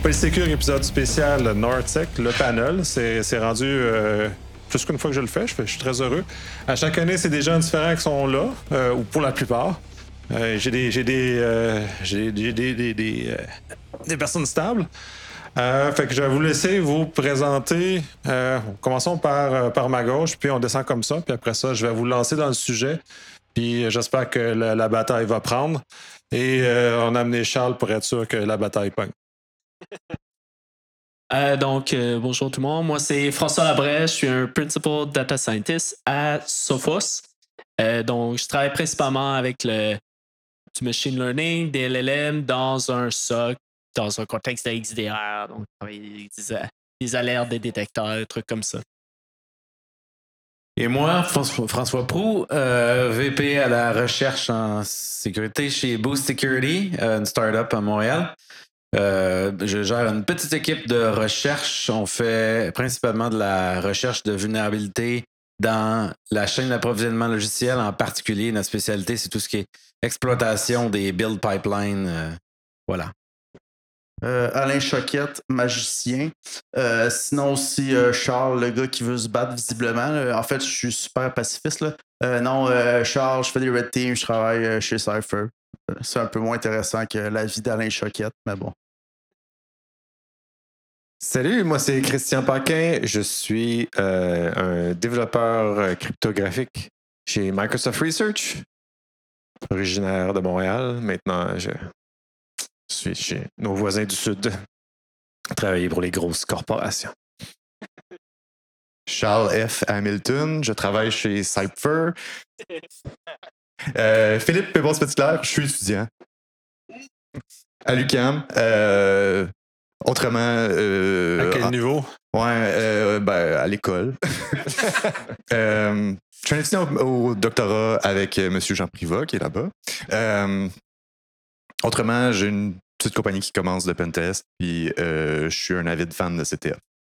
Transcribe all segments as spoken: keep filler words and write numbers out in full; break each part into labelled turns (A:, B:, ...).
A: Secure, épisode spécial NORDSEC, le panel. C'est, c'est rendu euh, plus qu'une fois que je le fais. Je, fais. je suis très heureux. À chaque année, c'est des gens différents qui sont là, euh, ou pour la plupart. Euh, j'ai des, j'ai des, euh, j'ai, j'ai des, des, des, euh, des personnes stables. Euh, fait que je vais vous laisser vous présenter. Euh, commençons par, euh, par ma gauche, puis on descend comme ça. Puis après ça, je vais vous lancer dans le sujet. Puis j'espère que la, la bataille va prendre. Et euh, on a amené Charles pour être sûr que la bataille pogne.
B: Euh, donc, euh, bonjour tout le monde. Moi, c'est François Labrèche. Je suis un Principal Data Scientist à Sophos. Euh, donc, je travaille principalement avec le, du machine learning, des L L M dans un S O C, dans un contexte de X D R. Donc, des, des alertes, des détecteurs, des trucs comme ça.
C: Et moi, François, François Proulx, euh, V P à la recherche en sécurité chez Boost Security, euh, une startup à Montréal. Euh, je gère une petite équipe de recherche. On fait principalement de la recherche de vulnérabilité dans la chaîne d'approvisionnement logiciel. En particulier, notre spécialité, c'est tout ce qui est exploitation des build pipelines. Euh, voilà.
D: Euh, Alain Choquette, magicien. Euh, sinon aussi euh, Charles, le gars qui veut se battre visiblement. Euh, en fait, je suis super pacifiste. Là. Euh, non, euh, Charles, je fais des Red Team, je travaille euh, chez Cypher. Euh, c'est un peu moins intéressant que la vie d'Alain Choquette, mais bon.
E: Salut, moi c'est Christian Paquin. Je suis euh, un développeur cryptographique chez Microsoft Research, originaire de Montréal. Maintenant, je suis chez nos voisins du Sud, travailler pour les grosses corporations.
F: Charles F. Hamilton, je travaille chez Cypher. Euh, Philippe Pébos-Petitclerc, je suis étudiant à l'U Q A M. Euh, autrement... Euh,
A: à quel
F: ah,
A: niveau?
F: Ouais, euh, ben, à l'école. euh, je suis un étudiant au, au doctorat avec M. Jean Privat, qui est là-bas. Euh, autrement, j'ai une petite compagnie qui commence de pentest, puis euh, je suis un avide fan de C T F.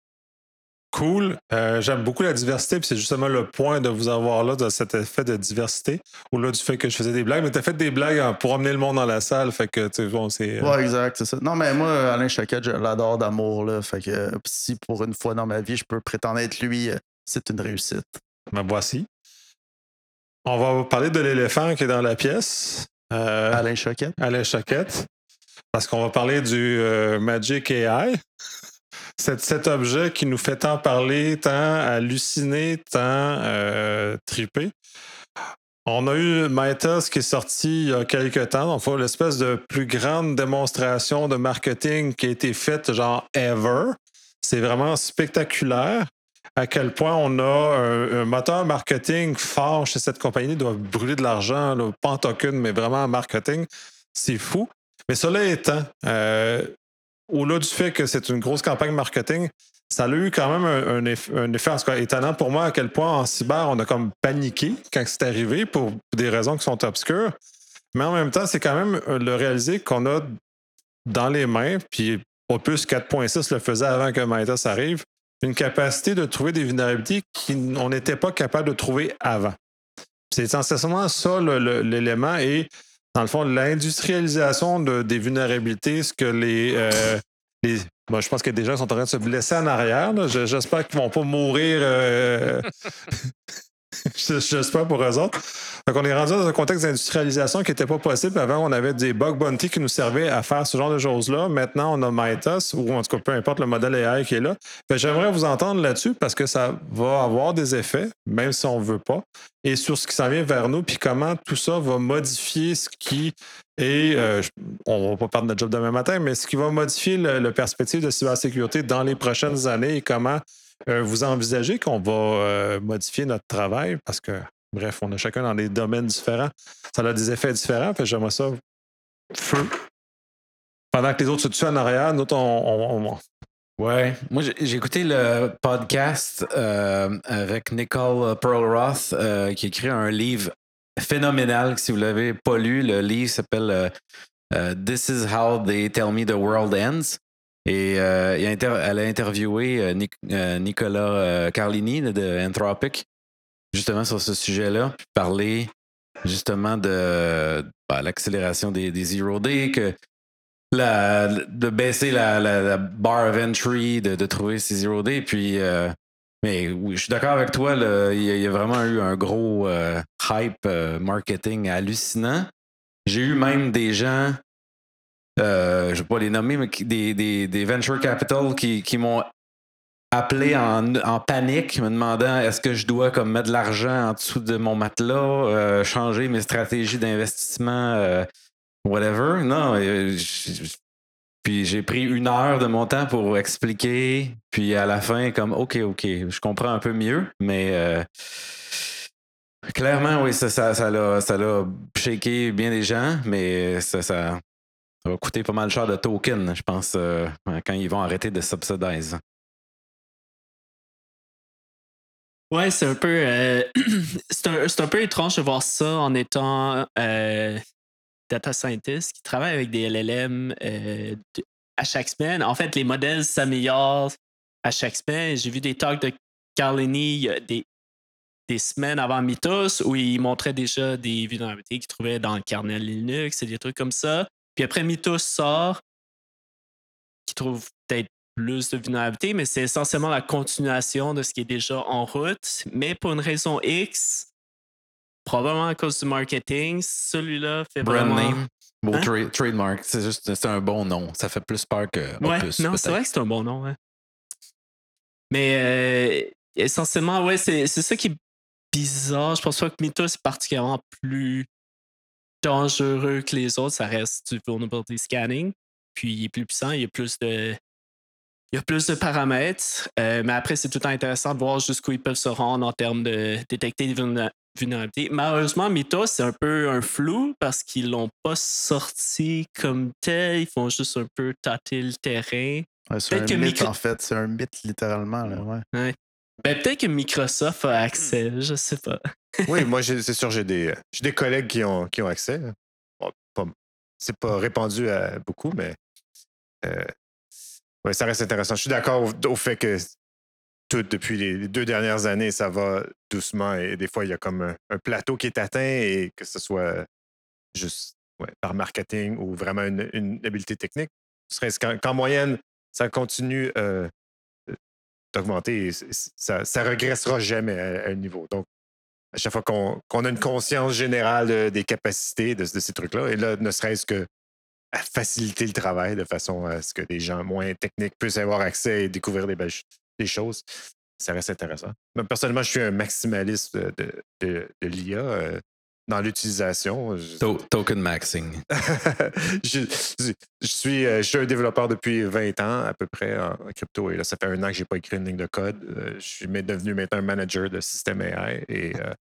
A: Cool. Euh, j'aime beaucoup la diversité, puis c'est justement le point de vous avoir là, de cet effet de diversité, au-delà du fait que je faisais des blagues, mais t'as fait des blagues hein, pour emmener le monde dans la salle, fait que, tu sais, bon, c'est... Euh...
D: Ouais, exact, c'est ça. Non, mais moi, Alain Choquette, je l'adore d'amour, là, fait que euh, si pour une fois dans ma vie, je peux prétendre être lui, euh, c'est une réussite.
A: Me voici. On va parler de l'éléphant qui est dans la pièce. Euh,
D: Alain Choquette.
A: Alain Choquette. Parce qu'on va parler du euh, Magic A I. Cet, cet objet qui nous fait tant parler, tant halluciner, tant euh, triper. On a eu Mythos qui est sorti il y a quelques temps. Enfin, l'espèce de plus grande démonstration de marketing qui a été faite, genre ever. C'est vraiment spectaculaire à quel point on a un, un moteur marketing fort chez cette compagnie. Ils doivent brûler de l'argent, là, pas en token, mais vraiment en marketing. C'est fou. Mais cela étant, euh, au-delà du fait que c'est une grosse campagne marketing, ça a eu quand même un, un, effet, un effet en tout cas, étonnant pour moi à quel point en cyber, on a comme paniqué quand c'est arrivé pour des raisons qui sont obscures. Mais en même temps, c'est quand même le réaliser qu'on a dans les mains, puis Opus quatre point six le faisait avant que Mythos arrive, une capacité de trouver des vulnérabilités qu'on n'était pas capable de trouver avant. C'est essentiellement ça le, le, l'élément et dans le fond, l'industrialisation de, des vulnérabilités, ce que les... Euh, les bon, je pense qu'il y a des gens qui sont en train de se blesser en arrière. Là. Je, j'espère qu'ils ne vont pas mourir. Euh, j'espère pour eux autres. Donc, on est rendu dans un contexte d'industrialisation qui n'était pas possible. Avant, on avait des bug bounty qui nous servaient à faire ce genre de choses-là. Maintenant, on a Mythos, ou en tout cas, peu importe le modèle A I qui est là. Fait, j'aimerais vous entendre là-dessus parce que ça va avoir des effets, même si on ne veut pas, et sur ce qui s'en vient vers nous, puis comment tout ça va modifier ce qui est, euh, on ne va pas parler de notre job demain matin, mais ce qui va modifier le, le perspective de cybersécurité dans les prochaines années et comment euh, vous envisagez qu'on va euh, modifier notre travail parce que bref, on a chacun dans des domaines différents. Ça a des effets différents. Fait que j'aimerais ça feu. Pendant que les autres se tuent en arrière, nous autres, on... on, on...
C: Ouais. Moi, j'ai, j'ai écouté le podcast euh, avec Nicole Perlroth euh, qui a écrit un livre phénoménal. Si vous ne l'avez pas lu, le livre s'appelle euh, euh, This is how they tell me the world ends. Et euh, il a inter- elle a interviewé euh, Nic- euh, Nicolas euh, Carlini de, de Anthropic justement sur ce sujet-là, puis parler justement de bah, l'accélération des, des zero day, que la, de baisser la, la, la bar of entry, de, de trouver ces zero day. Puis, euh, mais oui, je suis d'accord avec toi. Là, il, y a, il y a vraiment eu un gros euh, hype euh, marketing hallucinant. J'ai eu même des gens, euh, je ne vais pas les nommer, mais qui, des, des, des venture capital qui, qui m'ont appelé en, en panique, me demandant est-ce que je dois comme mettre de l'argent en dessous de mon matelas, euh, changer mes stratégies d'investissement, euh, whatever. Non, euh, j- puis j'ai pris une heure de mon temps pour expliquer, puis à la fin, comme OK, OK, je comprends un peu mieux, mais euh, clairement, oui, ça, ça, ça, l'a, ça l'a shaké bien des gens, mais ça, ça, ça va coûter pas mal cher de tokens, je pense, euh, quand ils vont arrêter de subsidize.
B: Ouais, c'est un peu euh, c'est, un, c'est un peu étrange de voir ça en étant euh, data scientist qui travaille avec des L L M euh, de- à chaque semaine. En fait, les modèles s'améliorent à chaque semaine. J'ai vu des talks de Carlini il y a des, des semaines avant Mythos où il montrait déjà des vulnérabilités qu'il trouvait dans le kernel Linux et des trucs comme ça. Puis après, Mythos sort, qui trouve peut-être plus de vulnérabilité, mais c'est essentiellement la continuation de ce qui est déjà en route. Mais pour une raison X, probablement à cause du marketing, celui-là fait
C: Brand
B: vraiment...
C: name, beau
B: Hein?
C: tra- trademark, c'est juste c'est un bon nom. Ça fait plus peur que
B: Ouais,
C: Opus,
B: non,
C: peut-être.
B: c'est vrai que c'est un bon nom. Ouais. Mais euh, essentiellement, ouais, c'est, c'est ça qui est bizarre. Je pense pas que Mythos est particulièrement plus dangereux que les autres. Ça reste du vulnerability scanning. Puis il est plus puissant, il y a plus de... Il y a plus de paramètres, euh, mais après, c'est tout le temps intéressant de voir jusqu'où ils peuvent se rendre en termes de détecter des vulné- vulnérabilités. Malheureusement, Mythos, c'est un peu un flou parce qu'ils l'ont pas sorti comme tel. Ils font juste un peu tâter le terrain.
D: Ouais, c'est
B: Peut-être
D: un
B: que
D: mythe,
B: Micro-
D: en fait. C'est un mythe, littéralement. Là, ouais.
B: Ouais. Ben, peut-être que Microsoft a accès, je sais pas.
E: Oui, moi, j'ai- c'est sûr, j'ai des, j'ai des collègues qui ont, qui ont accès. Bon, pas- c'est pas répandu à beaucoup, mais euh, ouais, ça reste intéressant. Je suis d'accord au, au fait que tout, depuis les deux dernières années, ça va doucement et des fois, il y a comme un, un plateau qui est atteint et que ce soit juste ouais, par marketing ou vraiment une, une habileté technique. Serait-ce qu'en, qu'en moyenne, ça continue euh, d'augmenter et c- ça, ça regressera jamais à, à un niveau. Donc, à chaque fois qu'on, qu'on a une conscience générale de- des capacités de, de ces trucs-là, et là, ne serait-ce que à faciliter le travail de façon à ce que des gens moins techniques puissent avoir accès et découvrir des, belles ch- des choses, ça reste intéressant. Moi, personnellement, je suis un maximaliste de, de, de- de l'I A euh, dans l'utilisation. Je-
C: To- token maxing.
E: je, je- je suis, euh, je suis un développeur depuis vingt ans à peu près en, en crypto et là, ça fait un an que je n'ai pas écrit une ligne de code. Euh, je suis mais devenu maintenant un manager de système A I et, euh,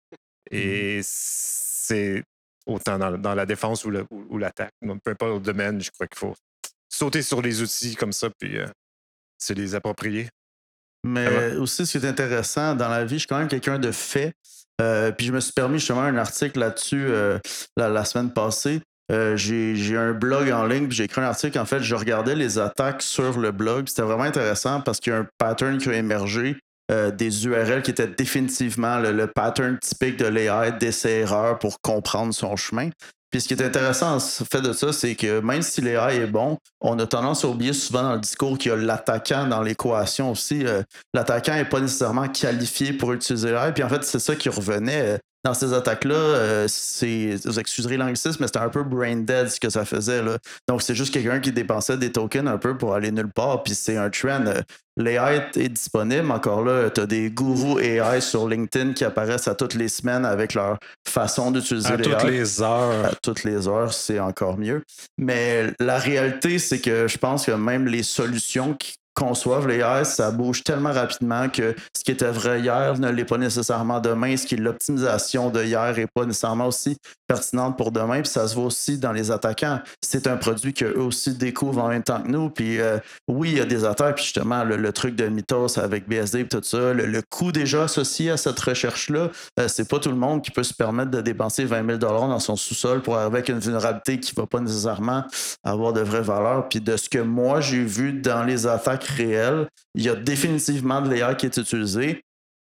E: et c'est autant dans, dans la défense ou, le- ou- ou l'attaque. Donc, peu importe le domaine, je crois qu'il faut sauter sur les outils comme ça puis euh, se les approprier.
D: Mais aussi, ce qui est intéressant dans la vie, je suis quand même quelqu'un de fait. Euh, puis je me suis permis justement un article là-dessus euh, la, la semaine passée. Euh, j'ai, j'ai un blog en ligne, puis j'ai écrit un article. En fait, je regardais les attaques sur le blog. C'était vraiment intéressant parce qu'il y a un pattern qui a émergé, euh, des U R L qui étaient définitivement le, le pattern typique de l'A I, d'essai-erreur pour comprendre son chemin. Puis ce qui est intéressant en fait de ça, c'est que même si l'A I est bon, on a tendance à oublier souvent dans le discours qu'il y a l'attaquant dans l'équation aussi. Euh, l'attaquant n'est pas nécessairement qualifié pour utiliser l'A I. Puis en fait, c'est ça qui revenait euh, dans ces attaques-là. Euh, c'est, vous excuserez l'anglicisme, mais c'était un peu brain dead ce que ça faisait. Là. Donc c'est juste quelqu'un qui dépensait des tokens un peu pour aller nulle part. Puis c'est un trend. Euh, L'A I est disponible. Encore là, tu as des gourous A I sur LinkedIn qui apparaissent à toutes les semaines avec leur façon d'utiliser
A: À
D: l'A I.
A: toutes les heures.
D: À toutes les heures, c'est encore mieux. Mais la réalité, c'est que je pense que même les solutions qui conçoivent l'A I, ça bouge tellement rapidement que ce qui était vrai hier ne l'est pas nécessairement demain. Ce qui est l'optimisation de hier n'est pas nécessairement aussi pertinente pour demain. Puis ça se voit aussi dans les attaquants. C'est un produit qu'eux aussi découvrent en même temps que nous. Puis euh, oui, il y a des attaques. Puis justement, le, le truc de Mythos avec B S D et tout ça, le, le coût déjà associé à cette recherche-là, euh, c'est pas tout le monde qui peut se permettre de dépenser vingt mille dollars dans son sous-sol pour arriver avec une vulnérabilité qui va pas nécessairement avoir de vraie valeur. Puis de ce que moi j'ai vu dans les attaques réelles, il y a définitivement de l'A I qui est utilisé.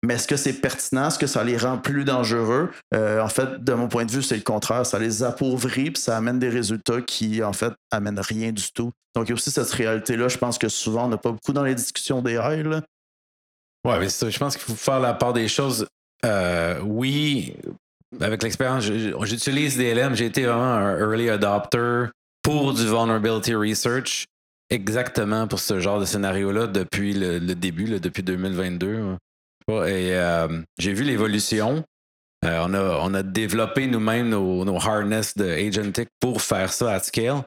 D: Mais est-ce que c'est pertinent? Est-ce que ça les rend plus dangereux? Euh, en fait, de mon point de vue, c'est le contraire. Ça les appauvrit puis ça amène des résultats qui, en fait, amènent rien du tout. Donc, il y a aussi cette réalité-là. Je pense que souvent, on n'a pas beaucoup dans les discussions des A I, là.
C: Ouais, mais ça, je pense qu'il faut faire la part des choses. Euh, oui, avec l'expérience, j'utilise D L M. J'ai été vraiment un early adopter pour du vulnerability research, exactement pour ce genre de scénario-là depuis le, le début, là, depuis deux mille vingt-deux. Et euh, j'ai vu l'évolution. Euh, on, a, on a développé nous-mêmes nos, nos harness de Agentic pour faire ça à scale.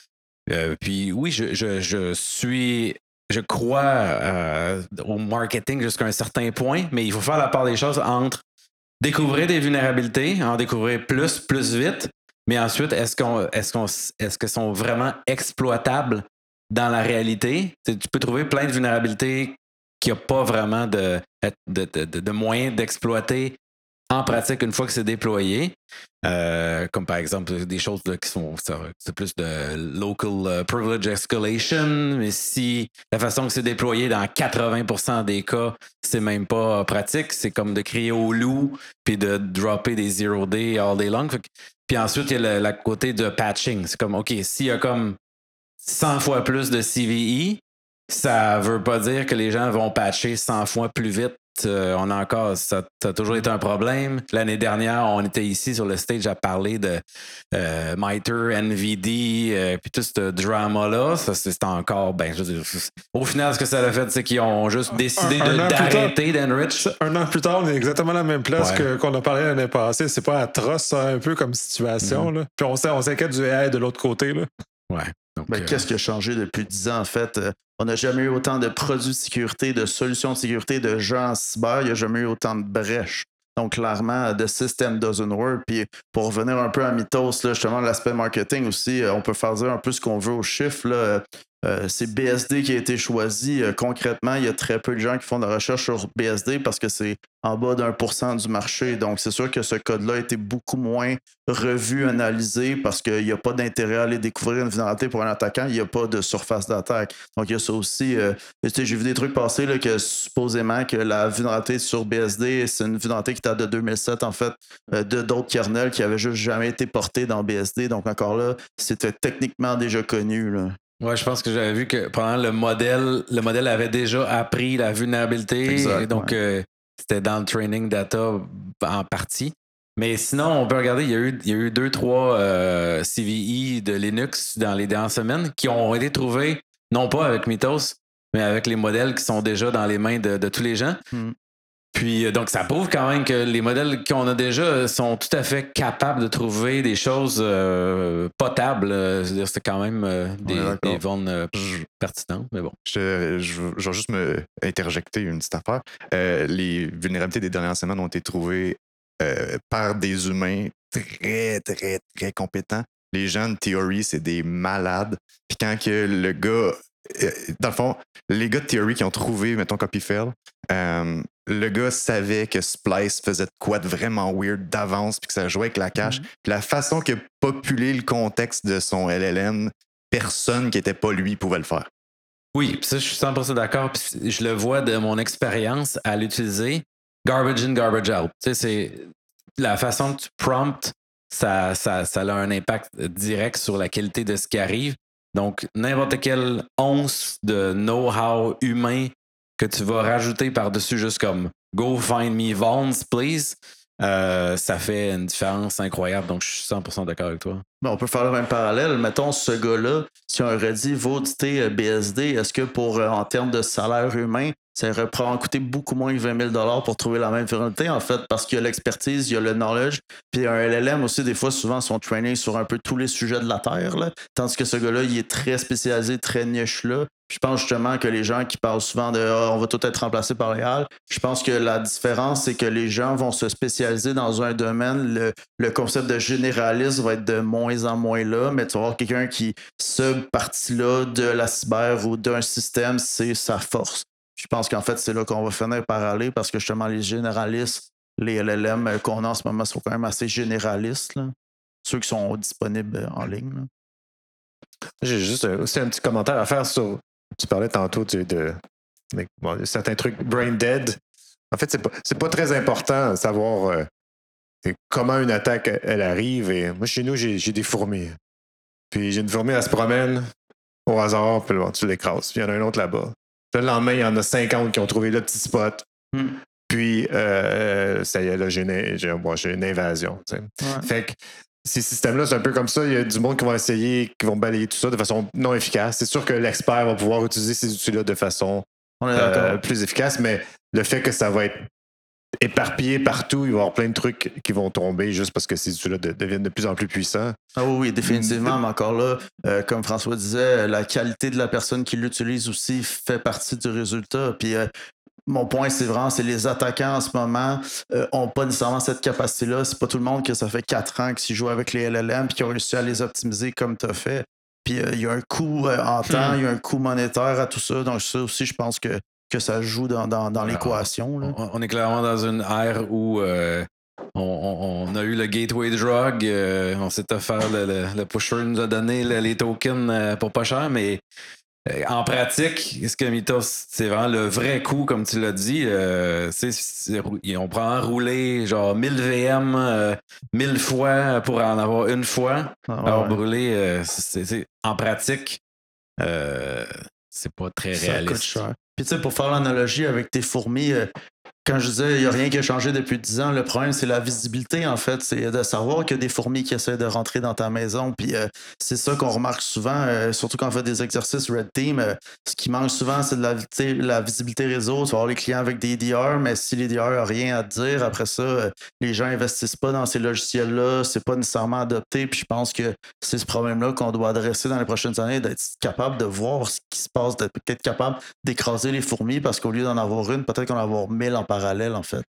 C: Euh, puis oui, je, je, je suis... Je crois euh, au marketing jusqu'à un certain point, mais il faut faire la part des choses entre découvrir des vulnérabilités, en découvrir plus, plus vite, mais ensuite, est-ce qu'on, est-ce qu'on, est-ce qu'elles sont vraiment exploitables dans la réalité? Tu peux trouver plein de vulnérabilités qu'il n'y a pas vraiment de, de, de, de, de moyens d'exploiter en pratique une fois que c'est déployé. Euh, comme par exemple des choses là, qui sont c'est plus de local privilege escalation, mais si la façon que c'est déployé dans quatre-vingts pour cent des cas, c'est même pas pratique, c'est comme de crier au loup puis de dropper des zero day all day long. Fait que, puis ensuite, il y a le, le côté de patching. C'est comme, OK, s'il y a comme cent fois plus de C V E, ça veut pas dire que les gens vont patcher cent fois plus vite. Euh, on a encore, ça, ça a toujours été un problème. L'année dernière, on était ici sur le stage à parler de euh, MITRE, N V D, euh, puis tout ce drama-là. Ça, c'est encore, ben, je veux dire, au final, ce que ça a fait, c'est qu'ils ont juste décidé
A: un,
C: de,
A: un
C: d'arrêter d'enrich.
A: Un an plus tard, on est exactement à la même place
C: Ouais.
A: que, qu'on a parlé l'année passée. C'est pas atroce, ça, un peu comme situation. Mm-hmm. Là. Puis on, on s'inquiète du A I de l'autre côté. Là.
C: Ouais. Donc,
D: ben,
C: euh...
D: qu'est-ce qui a changé depuis dix ans, en fait? On n'a jamais eu autant de produits de sécurité, de solutions de sécurité, de gens en cyber. Il n'y a jamais eu autant de brèches. Donc, clairement, the system doesn't work. Puis, pour revenir un peu à Mythos, là, justement, l'aspect marketing aussi, on peut faire dire un peu ce qu'on veut aux chiffres. Là. Euh, c'est B S D qui a été choisi. Euh, concrètement, il y a très peu de gens qui font de la recherche sur B S D parce que c'est en bas d'un pour cent du marché. Donc, c'est sûr que ce code-là a été beaucoup moins revu, analysé parce qu'il n'y a pas d'intérêt à aller découvrir une vulnérabilité pour un attaquant. Il n'y a pas de surface d'attaque. Donc, il y a ça aussi. Euh, tu sais, j'ai vu des trucs passer là, que supposément que la vulnérabilité sur B S D, c'est une vulnérabilité qui date de deux mille sept, en fait, euh, de d'autres kernels qui avaient juste jamais été portés dans B S D. Donc, encore là, c'était techniquement déjà connu, là.
C: Ouais, je pense que j'avais vu que pendant le modèle, le modèle avait déjà appris la vulnérabilité.
D: Exact,
C: et donc,
D: ouais.
C: euh, c'était dans le training data en partie. Mais sinon, on peut regarder, il y a eu, il y a eu deux, trois euh, C V E de Linux dans les dernières semaines qui ont été trouvés, non pas avec Mythos, mais avec les modèles qui sont déjà dans les mains de, de tous les gens.
D: Mm.
C: Puis, donc, ça prouve quand même que les modèles qu'on a déjà sont tout à fait capables de trouver des choses euh, potables. C'est-à-dire, c'est quand même euh, des, des ventes euh, pertinentes, mais bon.
F: Je, je, je vais juste me interjecter une petite affaire. Euh, les vulnérabilités des dernières semaines ont été trouvées euh, par des humains très, très, très compétents. Les gens de Theory, c'est des malades. Puis quand que le gars... Euh, dans le fond, les gars de Theory qui ont trouvé, mettons, Copyfail, euh, le gars savait que Splice faisait de quoi de vraiment weird d'avance puis que ça jouait avec la cache. Mm-hmm. Puis la façon qu'il a populé le contexte de son L L M, personne qui n'était pas lui pouvait le faire.
C: Oui, puis ça, je suis cent pour cent d'accord. Puis je le vois de mon expérience à l'utiliser. Garbage in, garbage out. Tu sais, c'est la façon que tu promptes, ça, ça, ça a un impact direct sur la qualité de ce qui arrive. Donc, n'importe quelle once de know-how humain que tu vas rajouter par-dessus juste comme « Go find me vulns, please euh, », ça fait une différence incroyable. Donc, je suis cent pour cent d'accord avec toi.
D: Ben, on peut faire le même parallèle. Mettons, ce gars-là, si on aurait dit « Va auditer B S D », est-ce que pour en termes de salaire humain, ça aurait probablement coûté beaucoup moins que vingt mille dollars pour trouver la même vulnérabilité, en fait, parce qu'il y a l'expertise, il y a le knowledge. Puis un L L M aussi, des fois, souvent, sont trainés sur un peu tous les sujets de la Terre, là. Tandis que ce gars-là, il est très spécialisé, très niche-là. Je pense justement que les gens qui parlent souvent de oh, on va tout être remplacé par les H A L, je pense que la différence, c'est que les gens vont se spécialiser dans un domaine. Le, le concept de généraliste va être de moins en moins là, mais tu vas avoir quelqu'un qui, ce partie-là de la cyber ou d'un système, c'est sa force. Je pense qu'en fait, c'est là qu'on va finir par aller parce que justement, les généralistes, les L L M qu'on a en ce moment sont quand même assez généralistes, là. Ceux qui sont disponibles en ligne, là.
E: J'ai juste aussi un petit commentaire à faire sur. Tu parlais tantôt de, de, de bon, certains trucs brain dead. En fait, c'est pas, c'est pas très important de savoir euh, comment une attaque elle arrive. Et moi, chez nous, j'ai, j'ai des fourmis. Puis j'ai une fourmi, elle se promène au hasard, puis bon, tu l'écrases. Puis il y en a un autre là-bas. Puis le lendemain, il y en a cinquante qui ont trouvé le petit spot.
D: Mm.
E: Puis, euh, ça y est, là, j'ai une, j'ai, bon, j'ai une invasion. Ouais. Fait que ces systèmes-là, c'est un peu comme ça. Il y a du monde qui vont essayer, qui vont balayer tout ça de façon non efficace. C'est sûr que l'expert va pouvoir utiliser ces outils-là de façon euh, plus efficace, mais le fait que ça va être éparpillé partout, il va y avoir plein de trucs qui vont tomber juste parce que ces outils-là de, deviennent de plus en plus puissants.
D: Ah oui, oui, définitivement, mais encore là, euh, comme François disait, la qualité de la personne qui l'utilise aussi fait partie du résultat. Puis euh, mon point, c'est vraiment, c'est les attaquants en ce moment euh, ont pas nécessairement cette capacité-là. C'est pas tout le monde que ça fait quatre ans qu'ils jouent avec les L L M et qui ont réussi à les optimiser comme tu as fait. Puis euh, il y a un coût euh, en temps, il y a un coût monétaire à tout ça. Donc ça aussi, je pense que, que ça joue dans, dans, dans l'équation. Là.
C: On, on est clairement dans une ère où euh, on, on, on a eu le gateway drug, euh, on s'est offert, le, le, le pusher nous a donné le, les tokens euh, pour pas cher, mais en pratique, ce que Mythos, c'est vraiment le vrai coup, comme tu l'as dit. Euh, c'est, c'est, on prend en rouler genre mille V M, euh, mille fois pour en avoir une fois. Ah, ouais, Alors, ouais. brûler, euh, c'est, c'est, en pratique, euh, c'est pas très
D: ça
C: réaliste.
D: Coûte cher. Puis, tu sais, pour faire l'analogie avec tes fourmis, euh, quand je disais, il n'y a rien qui a changé depuis dix ans, le problème, c'est la visibilité, en fait. C'est de savoir qu'il y a des fourmis qui essaient de rentrer dans ta maison. Puis euh, c'est ça qu'on remarque souvent, euh, surtout quand on fait des exercices Red Team. Euh, ce qui manque souvent, c'est de la, la visibilité réseau. Tu vas avoir les clients avec des D R, mais si les D R n'ont rien à te dire, après ça, euh, les gens n'investissent pas dans ces logiciels-là. C'est pas nécessairement adopté. Puis je pense que c'est ce problème-là qu'on doit adresser dans les prochaines années, d'être capable de voir ce qui se passe, d'être peut-être capable d'écraser les fourmis, parce qu'au lieu d'en avoir une, peut-être qu'on va en avoir mille en parallèle, en fait.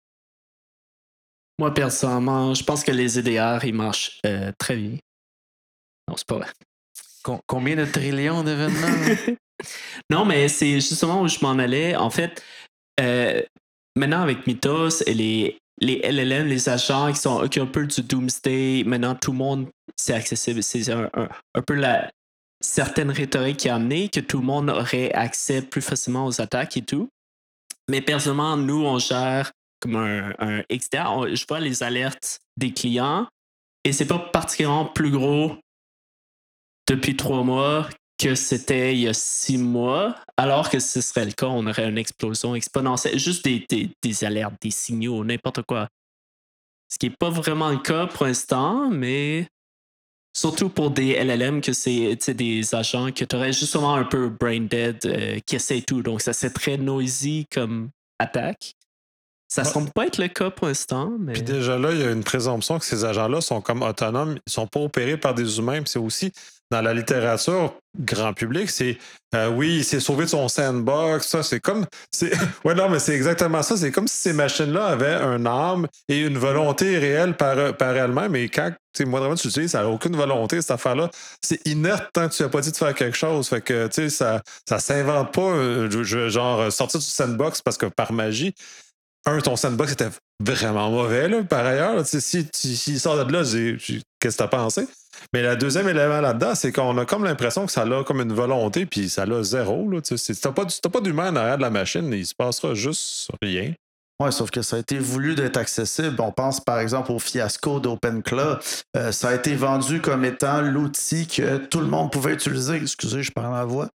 B: Moi, personnellement, je pense que les E D R, ils marchent euh, très bien. Non, c'est pas vrai.
C: Com- combien de trillions d'événements?
B: Non, mais c'est justement où je m'en allais. En fait, euh, maintenant, avec Mythos et les, les L L M, les agents qui sont qui ont un peu du doomsday, maintenant, tout le monde, c'est accessible. C'est un, un, un peu la certaine rhétorique qui a amené que tout le monde aurait accès plus facilement aux attaques et tout. Mais personnellement, nous, on gère comme un, un X D R. On, je vois les alertes des clients et c'est pas particulièrement plus gros depuis trois mois que c'était il y a six mois, alors que ce serait le cas, on aurait une explosion exponentielle. Juste des, des, des alertes, des signaux, n'importe quoi. Ce qui n'est pas vraiment le cas pour l'instant, mais surtout pour des L L M, que c'est des agents que tu aurais justement un peu brain dead, euh, qui essaient tout. Donc, ça c'est très noisy comme attaque. Ça ne semble pas être le cas pour l'instant. Mais...
A: Puis déjà là, il y a une présomption que ces agents-là sont comme autonomes, ils ne sont pas opérés par des humains. Puis c'est aussi, dans la littérature grand public, c'est euh, oui, il s'est sauvé de son sandbox. Ça, c'est comme. C'est, ouais, non, mais c'est exactement ça. C'est comme si ces machines-là avaient un âme et une volonté réelle par, par elles-mêmes. Et quand moi, vraiment, tu l'utilises, ça n'a aucune volonté, cette affaire-là. C'est inerte tant que tu n'as pas dit de faire quelque chose. Fait que, tu sais, ça ne s'invente pas, euh, genre, sortir du sandbox parce que par magie. Un, ton sandbox était vraiment mauvais, là, par ailleurs. S'il si, si, si sort de là, j'ai, j'ai, qu'est-ce que t'as pensé? Mais le deuxième élément là-dedans, c'est qu'on a comme l'impression que ça a comme une volonté, puis ça a zéro. Là, si t'as pas, t'as pas d'humain en arrière de la machine, il se passera juste rien.
D: Oui, sauf que ça a été voulu d'être accessible. On pense par exemple au fiasco d'OpenClaw. Euh, ça a été vendu comme étant l'outil que tout le monde pouvait utiliser. Excusez, je parle à la voix.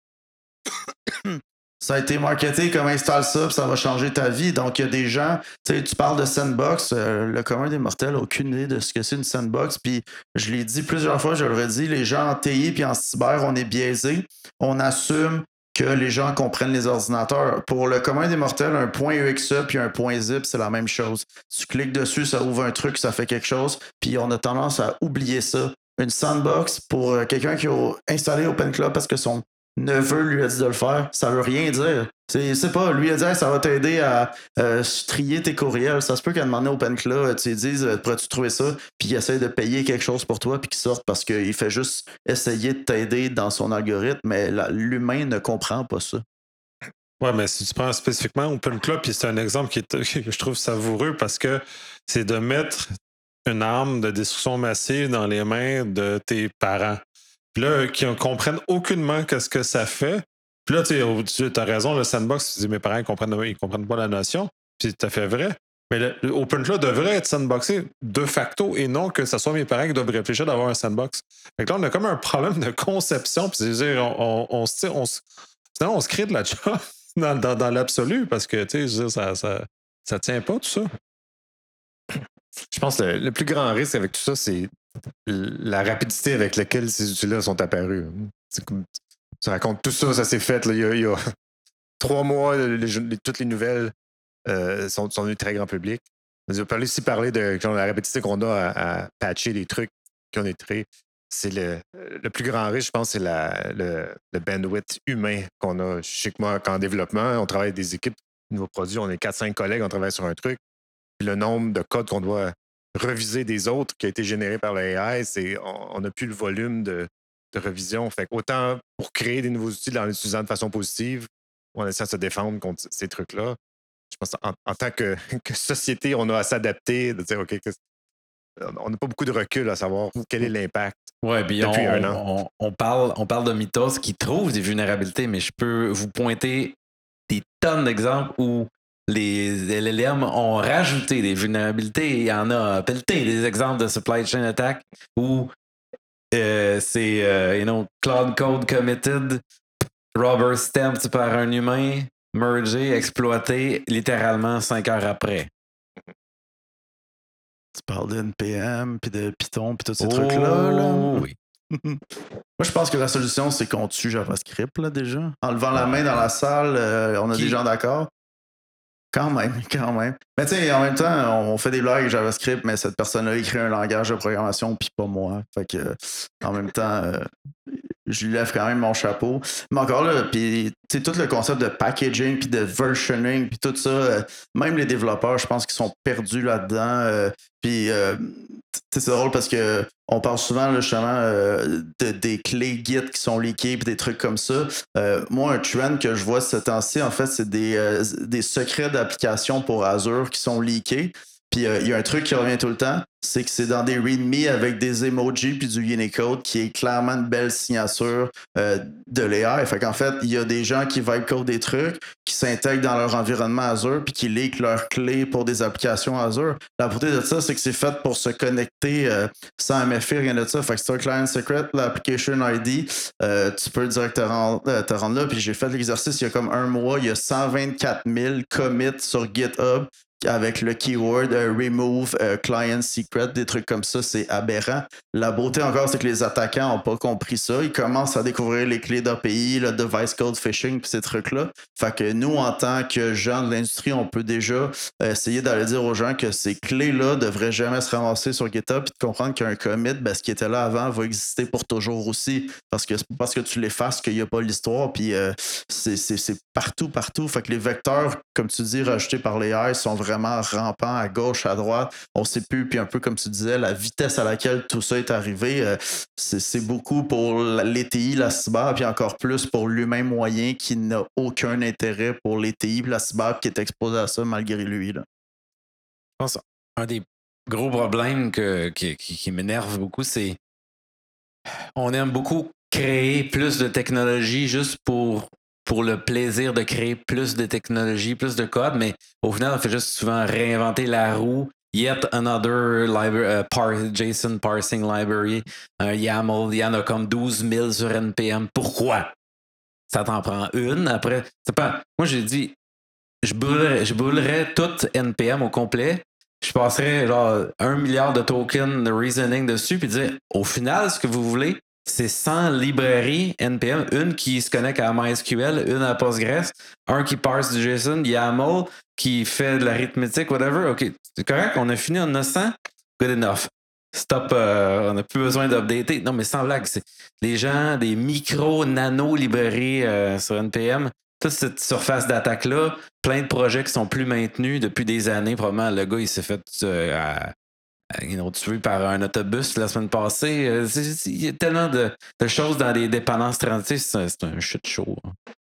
D: Ça a été marketé comme installe ça, puis ça va changer ta vie. Donc, il y a des gens, tu sais, tu parles de sandbox, euh, le commun des mortels n'a aucune idée de ce que c'est une sandbox. Puis, je l'ai dit plusieurs fois, je le redis, les gens en T I puis en cyber, on est biaisés. On assume que les gens comprennent les ordinateurs. Pour le commun des mortels, un point E X E puis un point zip, c'est la même chose. Tu cliques dessus, ça ouvre un truc, ça fait quelque chose, puis on a tendance à oublier ça. Une sandbox, pour quelqu'un qui a installé OpenClaw parce que son neveu lui a dit de le faire, ça veut rien dire. C'est, c'est pas, lui a dit, ça va t'aider à euh, trier tes courriels. Ça se peut qu'à demander OpenClaw, tu lui dises, pourrais-tu trouver ça, puis il essaie de payer quelque chose pour toi, puis qu'il sorte parce qu'il fait juste essayer de t'aider dans son algorithme, mais la, l'humain ne comprend pas ça.
A: Ouais, mais si tu prends spécifiquement OpenClaw, puis c'est un exemple qui est, que je trouve savoureux parce que c'est de mettre une arme de destruction massive dans les mains de tes parents. Puis là, qui ne comprennent aucunement qu'est-ce que ça fait. Puis là, tu as raison, le sandbox, tu dis, mes parents, ils comprennent, ils comprennent pas la notion. c'est tout à fait vrai. Mais le, le OpenClaw devrait être sandboxé de facto et non que ce soit mes parents qui doivent réfléchir d'avoir un sandbox. Fait que là, on a comme un problème de conception. Puis c'est-à-dire, on, on, on, se tire, on, se- sinon, on se crée de la job dans, dans, dans l'absolu parce que, tu sais, je veux dire, ça, ça, ça tient pas tout ça.
E: Je pense que le, le plus grand risque avec tout ça, c'est la rapidité avec laquelle ces outils-là sont apparus. C'est comme, ça raconte tout ça, ça s'est fait là, il, y a, il y a trois mois, les, les- toutes les nouvelles euh, sont, sont venues très grand public. On a aussi parlé de genre, la rapidité qu'on a à, à patcher les trucs qui ont été créés. C'est le, le plus grand risque, je pense, c'est la, le, le bandwidth humain qu'on a. Je sais que moi, qu'en développement, on travaille avec des équipes, nouveaux produits, on est quatre cinq collègues, on travaille sur un truc. Puis le nombre de codes qu'on doit reviser des autres qui a été généré par l'A I, c'est, on n'a plus le volume de, de revision. Fait autant pour créer des nouveaux outils en l'utilisant de façon positive, on essaie de se défendre contre ces trucs-là. Je pense qu'en en tant que, que société, on a à s'adapter, de dire, OK, que- on n'a pas beaucoup de recul à savoir quel est l'impact.
C: Ouais, puis on,
E: Depuis un
C: on, on- on parle, on parle de Mythos qui trouve des vulnérabilités, mais je peux vous pointer des tonnes d'exemples où les L L M ont rajouté des vulnérabilités. Il y en a pelleté des exemples de supply chain attack où euh, c'est euh, you know, cloud code committed, rubber stamped par un humain, mergé, exploité littéralement cinq heures après.
D: Tu parles de N P M, puis de Python, puis tous ces
C: Oh,
D: trucs-là. Là.
C: oui.
D: Moi, je pense que la solution, c'est qu'on tue JavaScript, là, déjà. En levant la main dans la salle, euh, on a
C: Qui-
D: des gens d'accord. Quand même, quand même. Mais tu sais, en même temps, on fait des blagues avec JavaScript, mais cette personne-là écrit un langage de programmation, puis pas moi. Fait que, euh, en même temps, euh, je lui lève quand même mon chapeau. Mais encore là, puis tu sais, tout le concept de packaging, puis de versioning, puis tout ça, euh, même les développeurs, je pense qu'ils sont perdus là-dedans. euh, puis, euh, tu sais, c'est drôle parce que on parle souvent, là, justement, euh, de, des clés Git qui sont leakées, puis des trucs comme ça. Euh, moi, un trend que je vois ce temps-ci, en fait, c'est des, euh, des secrets d'application pour Azure qui sont leakés. Puis euh, il y a un truc qui revient tout le temps, c'est que c'est dans des readme avec des emojis puis du Unicode qui est clairement une belle signature euh, de l'A I. Fait qu'en fait, il y a des gens qui vibe code des trucs, qui s'intègrent dans leur environnement Azure puis qui leak leurs clés pour des applications Azure. La beauté de ça, c'est que c'est fait pour se connecter euh, sans M F I, rien de ça. Fait que c'est un client secret, l'application I D, euh, tu peux direct te rendre, euh, te rendre là. Puis j'ai fait l'exercice il y a comme un mois, il y a cent vingt-quatre mille commits sur GitHub avec le keyword euh, remove euh, client secret, des trucs comme ça, c'est aberrant. La beauté encore, c'est que les attaquants n'ont pas compris ça. Ils commencent à découvrir les clés d'A P I, le device code phishing, puis ces trucs-là. Fait que nous, en tant que gens de l'industrie, on peut déjà euh, essayer d'aller dire aux gens que ces clés-là devraient jamais se ramasser sur GitHub, puis de comprendre qu'un commit, ben, ce qui était là avant va exister pour toujours aussi. Parce que c'est pas parce que tu l'effaces qu'il n'y a pas l'histoire, puis euh, c'est, c'est, c'est partout, partout. Fait que les vecteurs, comme tu dis, rajoutés par les A I sont vraiment rampants à gauche, à droite. On sait plus, puis un peu comme tu disais, la vitesse à laquelle tout ça est arrivé, euh, c'est, c'est beaucoup pour l'E T I, la cyber, puis encore plus pour l'humain moyen qui n'a aucun intérêt pour l'E T I, puis la cyber qui est exposé à ça malgré lui. Là.
C: Je pense un des gros problèmes que, qui, qui, qui m'énerve beaucoup, c'est on aime beaucoup créer plus de technologie juste pour, pour le plaisir de créer plus de technologie, plus de code, mais au final, on fait juste souvent réinventer la roue. Yet another library, uh, par, JSON parsing library, un YAML, il y en a comme douze mille sur N P M. Pourquoi? Ça t'en prend une. Après, c'est pas. Moi, j'ai dit, je brûlerais, je brûlerais tout N P M au complet. Je passerais genre un milliard de tokens de reasoning dessus, puis dire, au final, ce que vous voulez, c'est cent librairies N P M, une qui se connecte à MySQL, une à Postgres, un qui parse du JSON, YAML, qui fait de l'arithmétique, whatever. OK, c'est correct, on a fini, on a cent. Good enough. Stop, euh, on n'a plus besoin d'updater. Non, mais sans blague, c'est les gens, des micro-nano-librairies euh, sur N P M, toute cette surface d'attaque-là, plein de projets qui sont plus maintenus depuis des années. Probablement, le gars, il s'est fait euh, à, à, you know, tuer par un autobus la semaine passée. Euh, c'est, c'est, il y a tellement de, de choses dans les dépendances transites. C'est, c'est un shit show. Hein.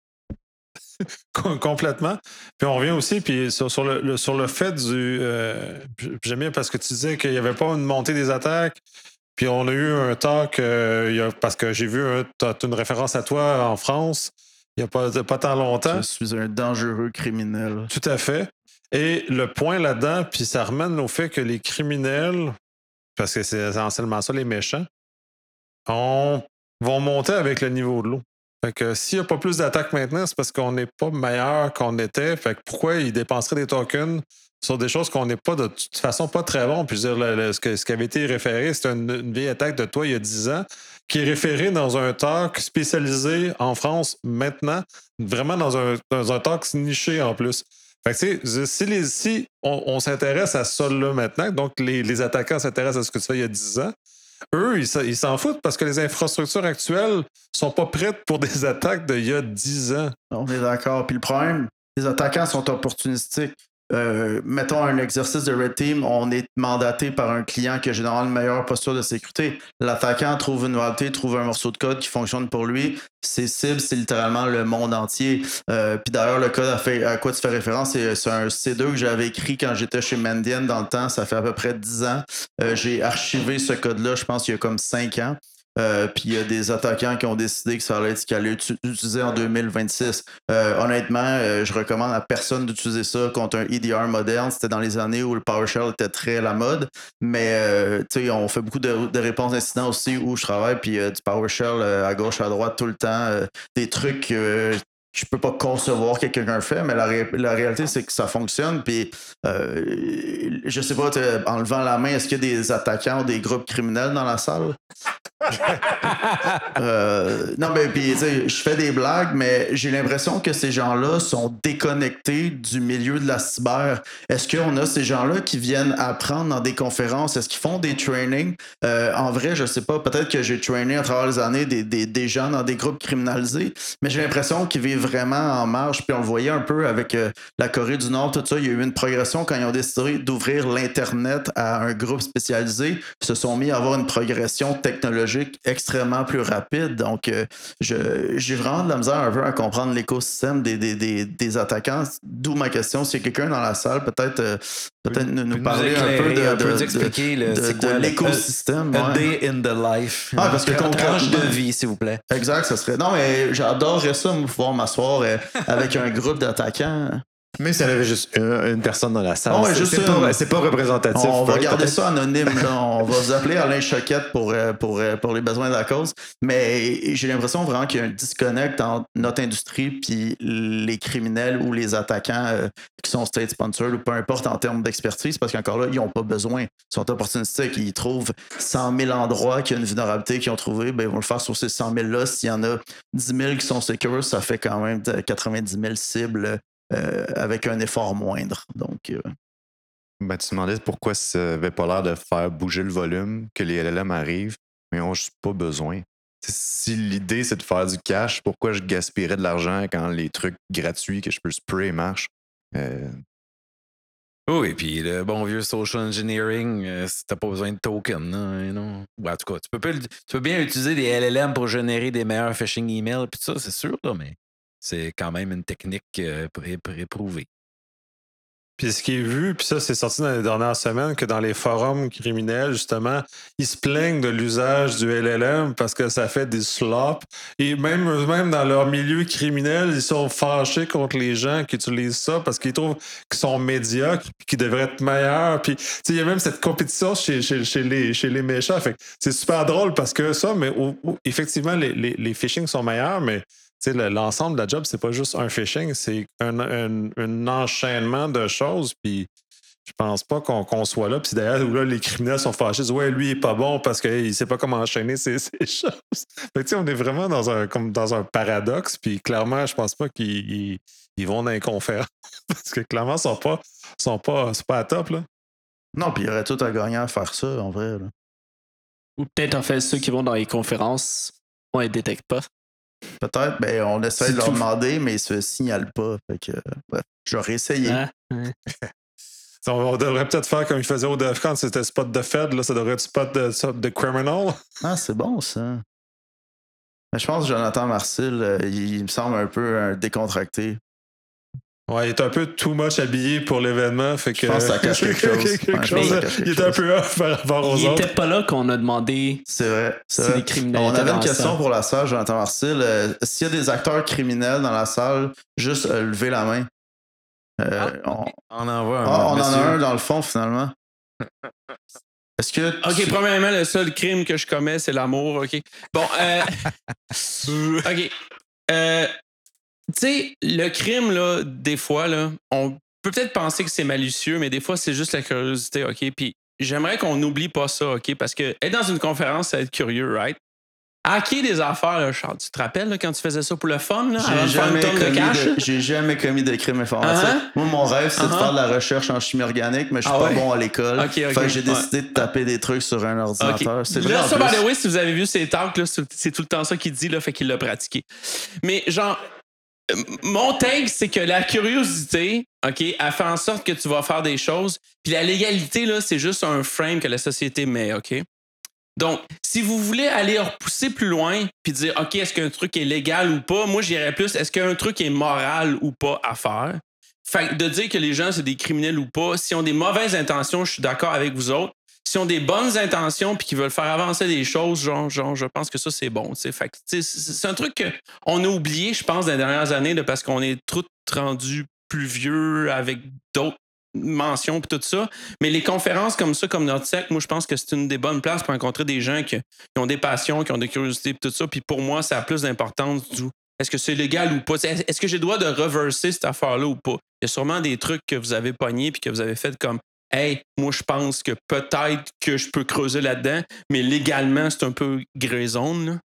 A: Complètement. Puis on revient aussi puis sur, sur, le, le, sur le fait du... Euh, j'aime bien parce que tu disais qu'il n'y avait pas une montée des attaques. Puis on a eu un talk, euh, il y a, parce que j'ai vu un, t'as une référence à toi en France il n'y a pas, pas tant longtemps.
D: Je suis un dangereux criminel.
A: Tout à fait. Et le point là-dedans, puis ça ramène au fait que les criminels, parce que c'est essentiellement ça, les méchants, on, vont monter avec le niveau de l'eau. Fait que s'il n'y a pas plus d'attaques maintenant, c'est parce qu'on n'est pas meilleur qu'on était. Fait que pourquoi ils dépenseraient des tokens sur des choses qu'on n'est pas de toute façon pas très bon? Puis je veux dire, le, le, ce, que, ce qui avait été référé, c'est une, une vieille attaque de toi il y a dix ans, qui est référée dans un talk spécialisé en France maintenant, vraiment dans un, dans un talk niché en plus. Fait que, tu sais, si, les, si on, on s'intéresse à ça là maintenant, donc les, les attaquants s'intéressent à ce que tu fais il y a dix ans, eux, ils, ils s'en foutent parce que les infrastructures actuelles sont pas prêtes pour des attaques d'il y a dix ans.
D: On est d'accord. Puis le problème, les attaquants sont opportunistiques. Euh, mettons un exercice de Red Team, on est mandaté par un client qui a généralement une meilleure posture de sécurité. L'attaquant trouve une vulnérabilité, trouve un morceau de code qui fonctionne pour lui. Ses cibles, c'est littéralement le monde entier. Euh, Puis d'ailleurs, le code à, fait, à quoi tu fais référence, c'est, c'est un C deux que j'avais écrit quand j'étais chez Mandiant dans le temps. Ça fait à peu près dix ans. Euh, j'ai archivé ce code-là, je pense, il y a comme cinq ans. Euh, puis il y a des attaquants qui ont décidé que ça allait être qu'elle allait être utilisé en deux mille vingt-six. Euh, honnêtement, euh, je recommande à personne d'utiliser ça contre un E D R moderne. C'était dans les années où le PowerShell était très à la mode. Mais euh, tu sais, on fait beaucoup de, de réponses d'incidents aussi où je travaille, puis euh, du PowerShell euh, à gauche, à droite, tout le temps. Euh, des trucs euh, je peux pas concevoir que quelqu'un fait, mais la, ré- la réalité, c'est que ça fonctionne. Puis, euh, je sais pas, en levant la main, est-ce qu'il y a des attaquants ou des groupes criminels dans la salle? euh, non, mais puis, tu sais, je fais des blagues, mais j'ai l'impression que ces gens-là sont déconnectés du milieu de la cyber. Est-ce qu'on a ces gens-là qui viennent apprendre dans des conférences? Est-ce qu'ils font des trainings? Euh, en vrai, je sais pas, peut-être que j'ai trainé à travers les années des, des, des gens dans des groupes criminalisés, mais j'ai l'impression qu'ils vivent vraiment en marge. Puis on le voyait un peu avec euh, la Corée du Nord, tout ça. Il y a eu une progression quand ils ont décidé d'ouvrir l'Internet à un groupe spécialisé. Ils se sont mis à avoir une progression technologique extrêmement plus rapide. Donc, euh, je, j'ai vraiment de la misère un peu à comprendre l'écosystème des, des, des, des attaquants. D'où ma question. S'il y a quelqu'un dans la salle, peut-être, euh, peut-être nous, nous parler un peu de,
C: un peu
D: de,
C: d'expliquer
D: de,
C: le,
D: de,
C: c'est
D: de
C: quoi
D: l'écosystème.
C: A
D: ouais.
C: day in the life.
D: Ah, parce que
C: tranche
D: concrètement-
C: de vie, s'il vous plaît.
D: Exact, ça serait. Non, mais j'adorerais ça, moi, pouvoir m'asseoir euh, avec un groupe d'attaquants.
E: Mais s'il y avait juste une, une personne dans la salle,
D: Ah ouais,
E: c'est,
D: juste
E: c'est,
D: une.
E: pas, c'est pas représentatif.
D: On va
E: Ouais,
D: garder
E: peut-être.
D: ça anonyme. Là. On va vous appeler Alain Choquette pour, euh, pour, euh, pour les besoins de la cause. Mais j'ai l'impression vraiment qu'il y a un disconnect entre notre industrie et les criminels ou les attaquants euh, qui sont state sponsored ou peu importe en termes d'expertise, parce qu'encore là, ils n'ont pas besoin. Ils sont opportunistiques. Ils trouvent cent mille endroits qui ont une vulnérabilité qu'ils ont trouvé. Ben, ils vont le faire sur ces cent mille-là. S'il y en a dix mille qui sont secure, ça fait quand même quatre-vingt-dix mille cibles euh, avec un effort moindre. Donc... Euh,
F: Ben, tu te demandais pourquoi ça n'avait pas l'air de faire bouger le volume, que les L L M arrivent, mais ils n'ont juste pas besoin. T'sais, si l'idée c'est de faire du cash, pourquoi je gaspillerais de l'argent quand les trucs gratuits que je peux spray marchent? Euh,
C: Oui, et puis le bon vieux social engineering, euh, si t'as pas besoin de token, non, non. Ouais, en tout cas, tu peux, pas, tu peux bien utiliser des L L M pour générer des meilleurs phishing emails, puis ça, c'est sûr, là, mais c'est quand même une technique euh, pré- pré- éprouvée.
A: Puis ce qui est vu, puis ça, c'est sorti dans les dernières semaines, que dans les forums criminels, justement, ils se plaignent de l'usage du L L M parce que ça fait des slops. Et même eux-mêmes, dans leur milieu criminel, ils sont fâchés contre les gens qui utilisent ça parce qu'ils trouvent qu'ils sont médiocres puis qu'ils devraient être meilleurs. Puis, tu sais, il y a même cette compétition chez, chez, chez, les, chez les méchants. Fait que c'est super drôle parce que ça, mais au- au- effectivement, les, les, les phishing sont meilleurs, mais tu sais, le- l'ensemble de la job, c'est pas juste un phishing, c'est un, un, un enchaînement de choses. Puis je pense pas qu'on, qu'on soit là. Puis d'ailleurs, où là, les criminels sont fâchés, ils disent ouais, lui, il est pas bon parce qu'il sait pas comment enchaîner ces, ces choses. Fait que, tu sais, on est vraiment dans un, comme dans un paradoxe. Puis clairement, je pense pas qu'ils ils, ils vont dans les conférences parce que clairement, ils sont pas, sont pas, c'est pas à top. Là.
D: Non, puis il y aurait tout à gagner à faire ça, en vrai. Là.
B: Ou peut-être en fait ceux qui vont dans les conférences, on les détecte pas.
D: Peut-être, ben, on essaie
B: C'est
D: de leur
B: tout.
D: demander, mais ils se signalent pas. Fait que, bref, j'aurais essayé.
B: Hein? Ouais.
A: On, on devrait peut-être faire comme ils faisaient au DEF CON, c'était spot de Fed, là, ça devrait être spot de, de criminal.
D: Ah, c'est bon, ça. Mais je pense que Jonathan Marcil, euh, il, il me semble un peu un décontracté.
A: Ouais, il est un peu too much habillé pour l'événement, fait que
D: Je pense que ça cache quelque chose.
A: quelque
D: Ouais, je pense
A: chose,
D: que ça cache quelque
A: il est un
D: chose.
A: peu off par rapport aux
B: Il
A: autres.
B: était pas là qu'on a demandé
D: C'est vrai. C'est
B: si
D: vrai.
B: les criminels
D: On
B: étaient
D: avait
B: dans
D: une
B: la
D: question
B: salle.
D: pour la salle, Jonathan Marcil. Euh, s'il y a des acteurs criminels dans la salle, juste euh, lever la main. Euh,
C: Ah,
D: on
C: On envoie un.
D: ah, on en a
C: monsieur.
D: un dans le fond, finalement. Est-ce que.
B: OK,
D: tu-
B: premièrement, le seul crime que je commets, c'est l'amour, OK? Bon, euh... OK. Euh... Tu sais, le crime, là, des fois, là, on peut peut-être penser que c'est malicieux, mais des fois, c'est juste la curiosité, OK? Puis j'aimerais qu'on n'oublie pas ça, OK? Parce que être dans une conférence, c'est être curieux, right? Hacker des affaires, là, Charles, tu te rappelles là, quand tu faisais ça pour le fun, là, avant
D: J'ai
B: de faire une
D: jamais,
B: tonne de
D: commis
B: cash?
D: de,
B: là?
D: j'ai jamais commis de crime informatique.
B: Uh-huh.
D: Moi, mon rêve, c'est de
B: Uh-huh.
D: faire de la recherche en chimie organique, mais je suis
B: Ah
D: pas
B: ouais?
D: bon à l'école.
B: Ok, ok,
D: Fait que j'ai
B: ouais.
D: décidé de taper des trucs sur un ordinateur.
B: Ok.
D: C'est vrai.
B: Là,
D: en
B: ça, by
D: plus.
B: the way, si vous avez vu ses talks, là, c'est c'est tout le temps ça qu'il dit, là, fait qu'il l'a pratiqué. Mais genre, euh, mon take, c'est que la curiosité, OK, elle fait en sorte que tu vas faire des choses. Puis la légalité, là, c'est juste un frame que la société met, OK? Donc, si vous voulez aller repousser plus loin puis dire, OK, est-ce qu'un truc est légal ou pas? Moi, j'irais plus, est-ce qu'un truc est moral ou pas à faire? Fait que de dire que les gens, c'est des criminels ou pas, s'ils ont des mauvaises intentions, je suis d'accord avec vous autres. S'ils ont des bonnes intentions puis qu'ils veulent faire avancer des choses, genre, genre je pense que ça, c'est bon. T'sais. Fait que, t'sais, c'est c'est un truc qu'on a oublié, je pense, dans les dernières années, là, parce qu'on est tous rendus plus vieux avec d'autres mentions puis tout ça. Mais les conférences comme ça, comme Nordtech, moi, je pense que c'est une des bonnes places pour rencontrer des gens qui, qui ont des passions, qui ont des curiosités et tout ça. Puis pour moi, ça a plus d'importance du est-ce que c'est légal ou pas? Est-ce que j'ai le droit de reverser cette affaire-là ou pas? Il y a sûrement des trucs que vous avez pognés puis que vous avez fait comme hey, moi, je pense que peut-être que je peux creuser là-dedans, mais légalement, c'est un peu grey zone. Là.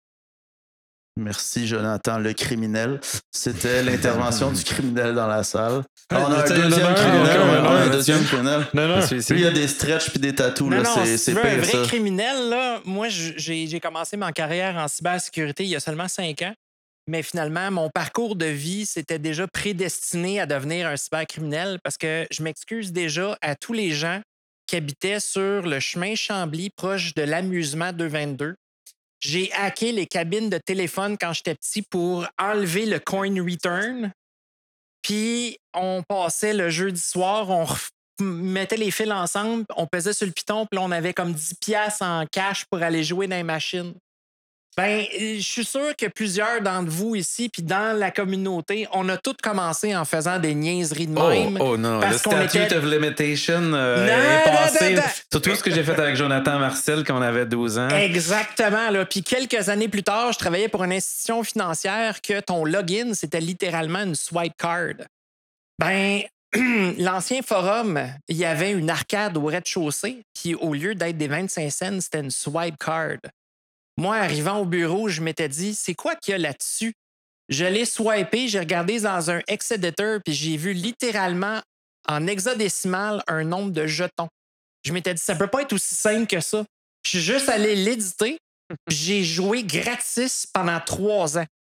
D: Merci, Jonathan, le criminel. C'était l'intervention du criminel dans la salle.
A: Hey,
D: on a un
A: t'sais,
D: deuxième
A: non, non,
D: criminel.
A: non,
D: on a
A: non,
D: un
A: non,
D: deuxième criminel.
A: Non, non.
C: Monsieur ici.
D: Lui, il y a des stretches puis des tatous.
G: Non,
D: Là,
G: non,
D: c'est,
G: si
D: c'est
G: tu veux un
D: pire,
G: vrai
D: ça.
G: criminel, là, moi, j'ai, j'ai commencé ma carrière en cybersécurité il y a seulement cinq ans. Mais finalement, mon parcours de vie, c'était déjà prédestiné à devenir un cybercriminel parce que je m'excuse déjà à tous les gens qui habitaient sur le chemin Chambly, proche de l'amusement deux cent vingt-deux. J'ai hacké les cabines de téléphone quand j'étais petit pour enlever le coin return. Puis, on passait le jeudi soir, on ref- mettait les fils ensemble, on pesait sur le piton, puis là, on avait comme dix piastres en cash pour aller jouer dans les machines. Ben, je suis sûr que plusieurs d'entre vous ici, puis dans la communauté, on a tous commencé en faisant des niaiseries de
C: Oh,
G: même.
C: oh non,
G: parce
C: le
G: qu'on
C: statute
G: était-
C: of limitation euh,
G: Non,
C: est
G: non,
C: passé.
G: non, non.
C: Surtout ce que j'ai fait avec Jonathan Marcel quand on avait douze ans.
G: Exactement. Là. Puis quelques années plus tard, je travaillais pour une institution financière que ton login, c'était littéralement une swipe card. Ben, l'ancien forum, il y avait une arcade au rez-de-chaussée, puis au lieu d'être des vingt-cinq cents, c'était une swipe card. Moi, arrivant au bureau, je m'étais dit, c'est quoi qu'il y a là-dessus? Je l'ai swipé, j'ai regardé dans un X-Editor, puis j'ai vu littéralement en hexadécimal un nombre de jetons. Je m'étais dit, ça peut pas être aussi simple que ça. Je suis juste allé l'éditer, puis j'ai joué gratis pendant trois ans.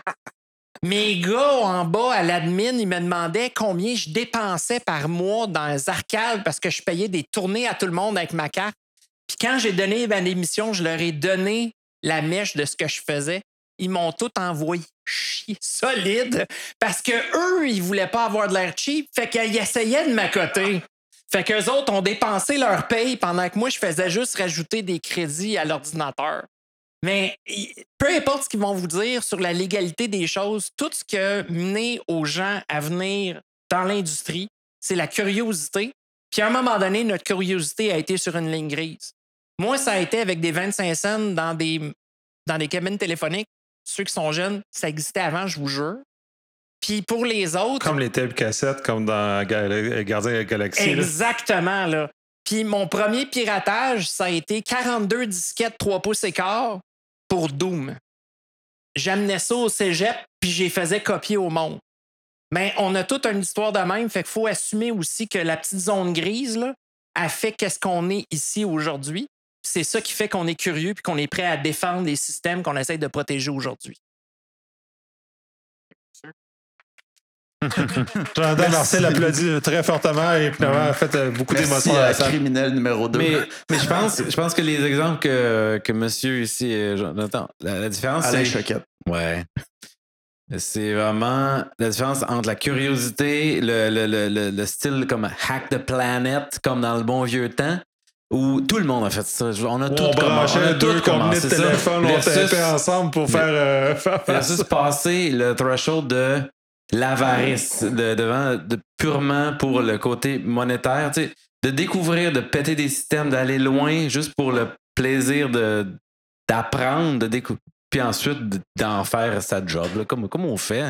G: Mes gars en bas à l'admin, ils me demandaient combien je dépensais par mois dans les arcades parce que je payais des tournées à tout le monde avec ma carte. Puis quand j'ai donné ma démission, je leur ai donné la mèche de ce que je faisais. Ils m'ont tout envoyé chier solide parce que eux, ils voulaient pas avoir de l'air cheap, fait qu'ils essayaient de m'accoter. Fait qu'eux autres ont dépensé leur paye pendant que moi, je faisais juste rajouter des crédits à l'ordinateur. Mais peu importe ce qu'ils vont vous dire sur la légalité des choses, tout ce qui a mené aux gens à venir dans l'industrie, c'est la curiosité. Puis à un moment donné, notre curiosité a été sur une ligne grise. Moi, ça a été avec des vingt-cinq cents dans des, dans des cabines téléphoniques. Ceux qui sont jeunes, ça existait avant, je vous jure. Puis pour les autres...
A: Comme les tapes cassettes, comme dans Gal- Gardien de la Galaxie. là.
G: Exactement, là. Puis mon premier piratage, ça a été quarante-deux disquettes trois pouces et quart pour Doom. J'amenais ça au cégep, puis j'ai faisais copier au monde. Mais on a toute une histoire de même, fait qu'il faut assumer aussi que la petite zone grise, là, a fait qu'est-ce qu'on est ici aujourd'hui. C'est ça qui fait qu'on est curieux puis qu'on est prêt à défendre les systèmes qu'on essaie de protéger aujourd'hui.
A: Jonathan Marcel applaudit très fortement et finalement a fait euh, beaucoup
D: Merci
A: d'émotions à
D: à
A: la salle.
D: criminel numéro deux.
C: Mais, mais je pense, je pense que les exemples que, que monsieur ici, euh, Jonathan, la, la différence,
D: Alain
C: c'est.
D: Choquette.
C: Ouais. C'est vraiment la différence entre la curiosité, le, le, le, le, le style comme Hack the Planet, comme dans le bon vieux temps, où tout le monde a fait ça. On a
A: Où
C: tout
A: on
C: comm-
A: branchait
C: on a
A: deux
C: tout
A: combinés de
C: commencé ça.
A: téléphone, on
C: Versus-
A: tapait ensemble pour faire, euh, faire
C: versus passer le threshold de l'avarice de, devant, de, purement pour le côté monétaire. Tu sais, de découvrir, de péter des systèmes, d'aller loin juste pour le plaisir de, d'apprendre, de découvrir, puis ensuite d'en faire sa job, là, comme, comme on fait.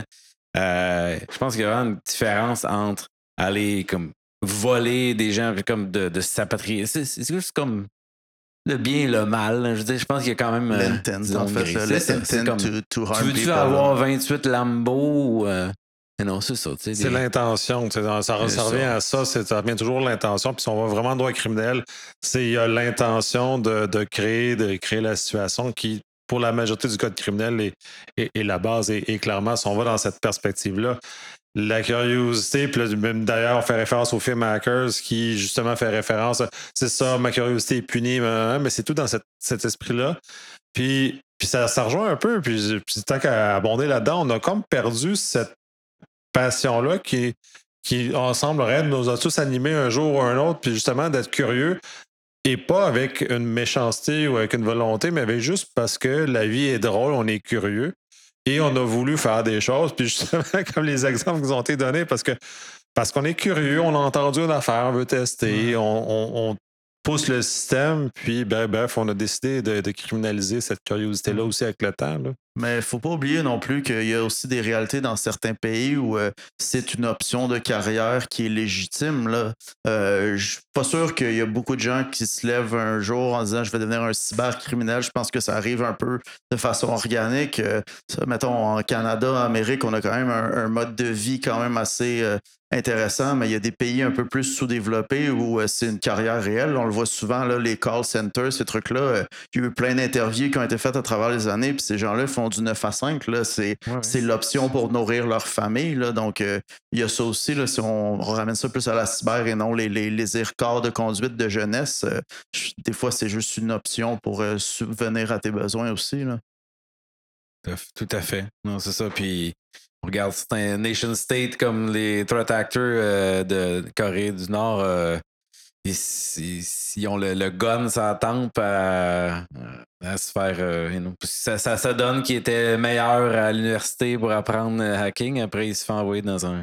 C: Euh, je pense qu'il y a vraiment une différence entre aller comme voler des gens comme de, de sa patrie. C'est, c'est juste comme le bien et le mal. Je veux dire, je pense qu'il y a quand même.
D: L'intent, en fait. L'intent to, to harm
C: tu veux-tu
D: people,
C: avoir
D: là.
C: vingt-huit Lambo ou. Euh, non, c'est ça.
A: C'est
C: des...
A: l'intention. Ça, ça revient ça. à ça. C'est, ça revient toujours l'intention. Puis si on va vraiment dans le droit criminel, c'est il y a l'intention de, de créer, de créer la situation qui, pour la majorité du code criminel, est, est, est la base. Et, et clairement, si on va dans cette perspective-là, la curiosité, puis là, même d'ailleurs, on fait référence au film Hackers qui, justement, fait référence à, c'est ça, ma curiosité est punie, mais c'est tout dans cette, cet esprit-là. Puis, puis ça, ça rejoint un peu, puis, puis tant qu'à abonder là-dedans, on a comme perdu cette passion-là qui, qui semblerait nous a tous animés un jour ou un autre, puis justement d'être curieux, et pas avec une méchanceté ou avec une volonté, mais avec juste parce que la vie est drôle, on est curieux. Et on a voulu faire des choses, puis justement, comme les exemples qui nous ont été donnés, parce que parce qu'on est curieux, on a entendu une affaire, on veut tester, mmh. on, on, on pousse le système, puis ben, bref, on a décidé de, de criminaliser cette curiosité-là aussi avec le temps. Là.
D: Mais il ne faut pas oublier non plus qu'il y a aussi des réalités dans certains pays où euh, c'est une option de carrière qui est légitime. Là. Euh, je suis pas sûr qu'il y a beaucoup de gens qui se lèvent un jour en disant « je vais devenir un cybercriminel ». Je pense que ça arrive un peu de façon organique. Euh, ça, mettons, en Canada, en Amérique, on a quand même un, un mode de vie quand même assez euh, intéressant, mais il y a des pays un peu plus sous-développés où euh, c'est une carrière réelle. On le voit souvent, là, les call centers, ces trucs-là. Euh, il y a eu plein d'interviews qui ont été faites à travers les années, puis ces gens-là font du neuf à cinq. Là, c'est, ouais, c'est l'option pour nourrir leur famille. Là, donc, il euh, y a ça aussi. Là, si on, on ramène ça plus à la cyber et non les, les, les écarts de conduite de jeunesse, euh, des fois, c'est juste une option pour euh, subvenir à tes besoins aussi. Là.
C: Tout à fait. Non, c'est ça. Puis, on regarde certains nation state comme les threat actors euh, de Corée du Nord. Euh, Ils ont le, le gun sur la tempe à, à se faire. Euh, you know, ça, ça, ça donne qu'il était meilleur à l'université pour apprendre le hacking. Après, il se fait envoyer dans un,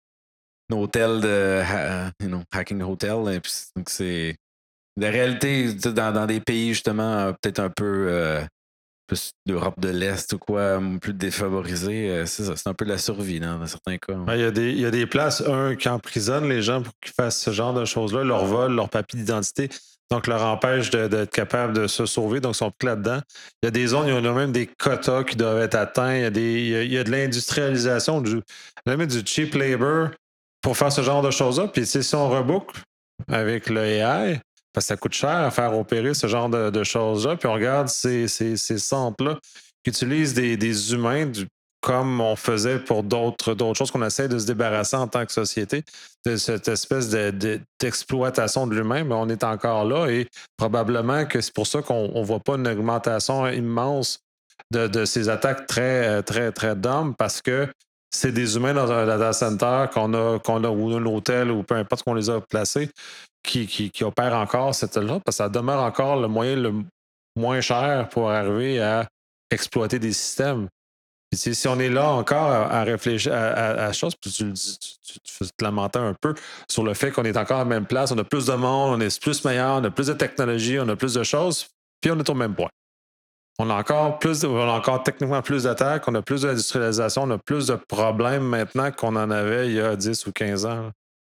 C: un hôtel de you know, hacking hotel. Et puis, donc c'est. La réalité, dans, dans des pays justement peut-être un peu euh, plus d'Europe de l'Est ou quoi, plus défavorisés, euh, c'est ça, c'est un peu de la survie dans, dans certains cas.
A: Il y a des, il y a des places, un, qui emprisonnent les gens pour qu'ils fassent ce genre de choses-là, leur vol, leur papier d'identité, donc leur empêche de, d'être capable de se sauver, donc ils sont pris là-dedans. Il y a des zones, il y a même des quotas qui doivent être atteints, il y a, des, il y a, il y a de l'industrialisation, du, même du cheap labor pour faire ce genre de choses-là. Puis si on reboucle avec le A I, parce que ça coûte cher à faire opérer ce genre de, de choses-là. Puis on regarde ces, ces, ces centres-là qui utilisent des, des humains du, comme on faisait pour d'autres, d'autres choses qu'on essaie de se débarrasser en tant que société, de cette espèce de, de, d'exploitation de l'humain. Mais on est encore là et probablement que c'est pour ça qu'on ne voit pas une augmentation immense de, de ces attaques très, très, très dumb parce que c'est des humains dans un data center qu'on a, qu'on a ou un hôtel ou peu importe qu'on les a placés. Qui, qui, qui opère encore cette là parce que ça demeure encore le moyen le moins cher pour arriver à exploiter des systèmes. Puis, si on est là encore à, à réfléchir à, à, à chose, puis tu, tu, tu, tu te lamentais un peu sur le fait qu'on est encore à la même place, on a plus de monde, on est plus meilleur, on a plus de technologie, on a plus de choses, puis on est au même point. On a encore plus, on a encore techniquement plus d'attaques, on a plus d'industrialisation, on a plus de problèmes maintenant qu'on en avait il y a dix ou quinze ans. Là.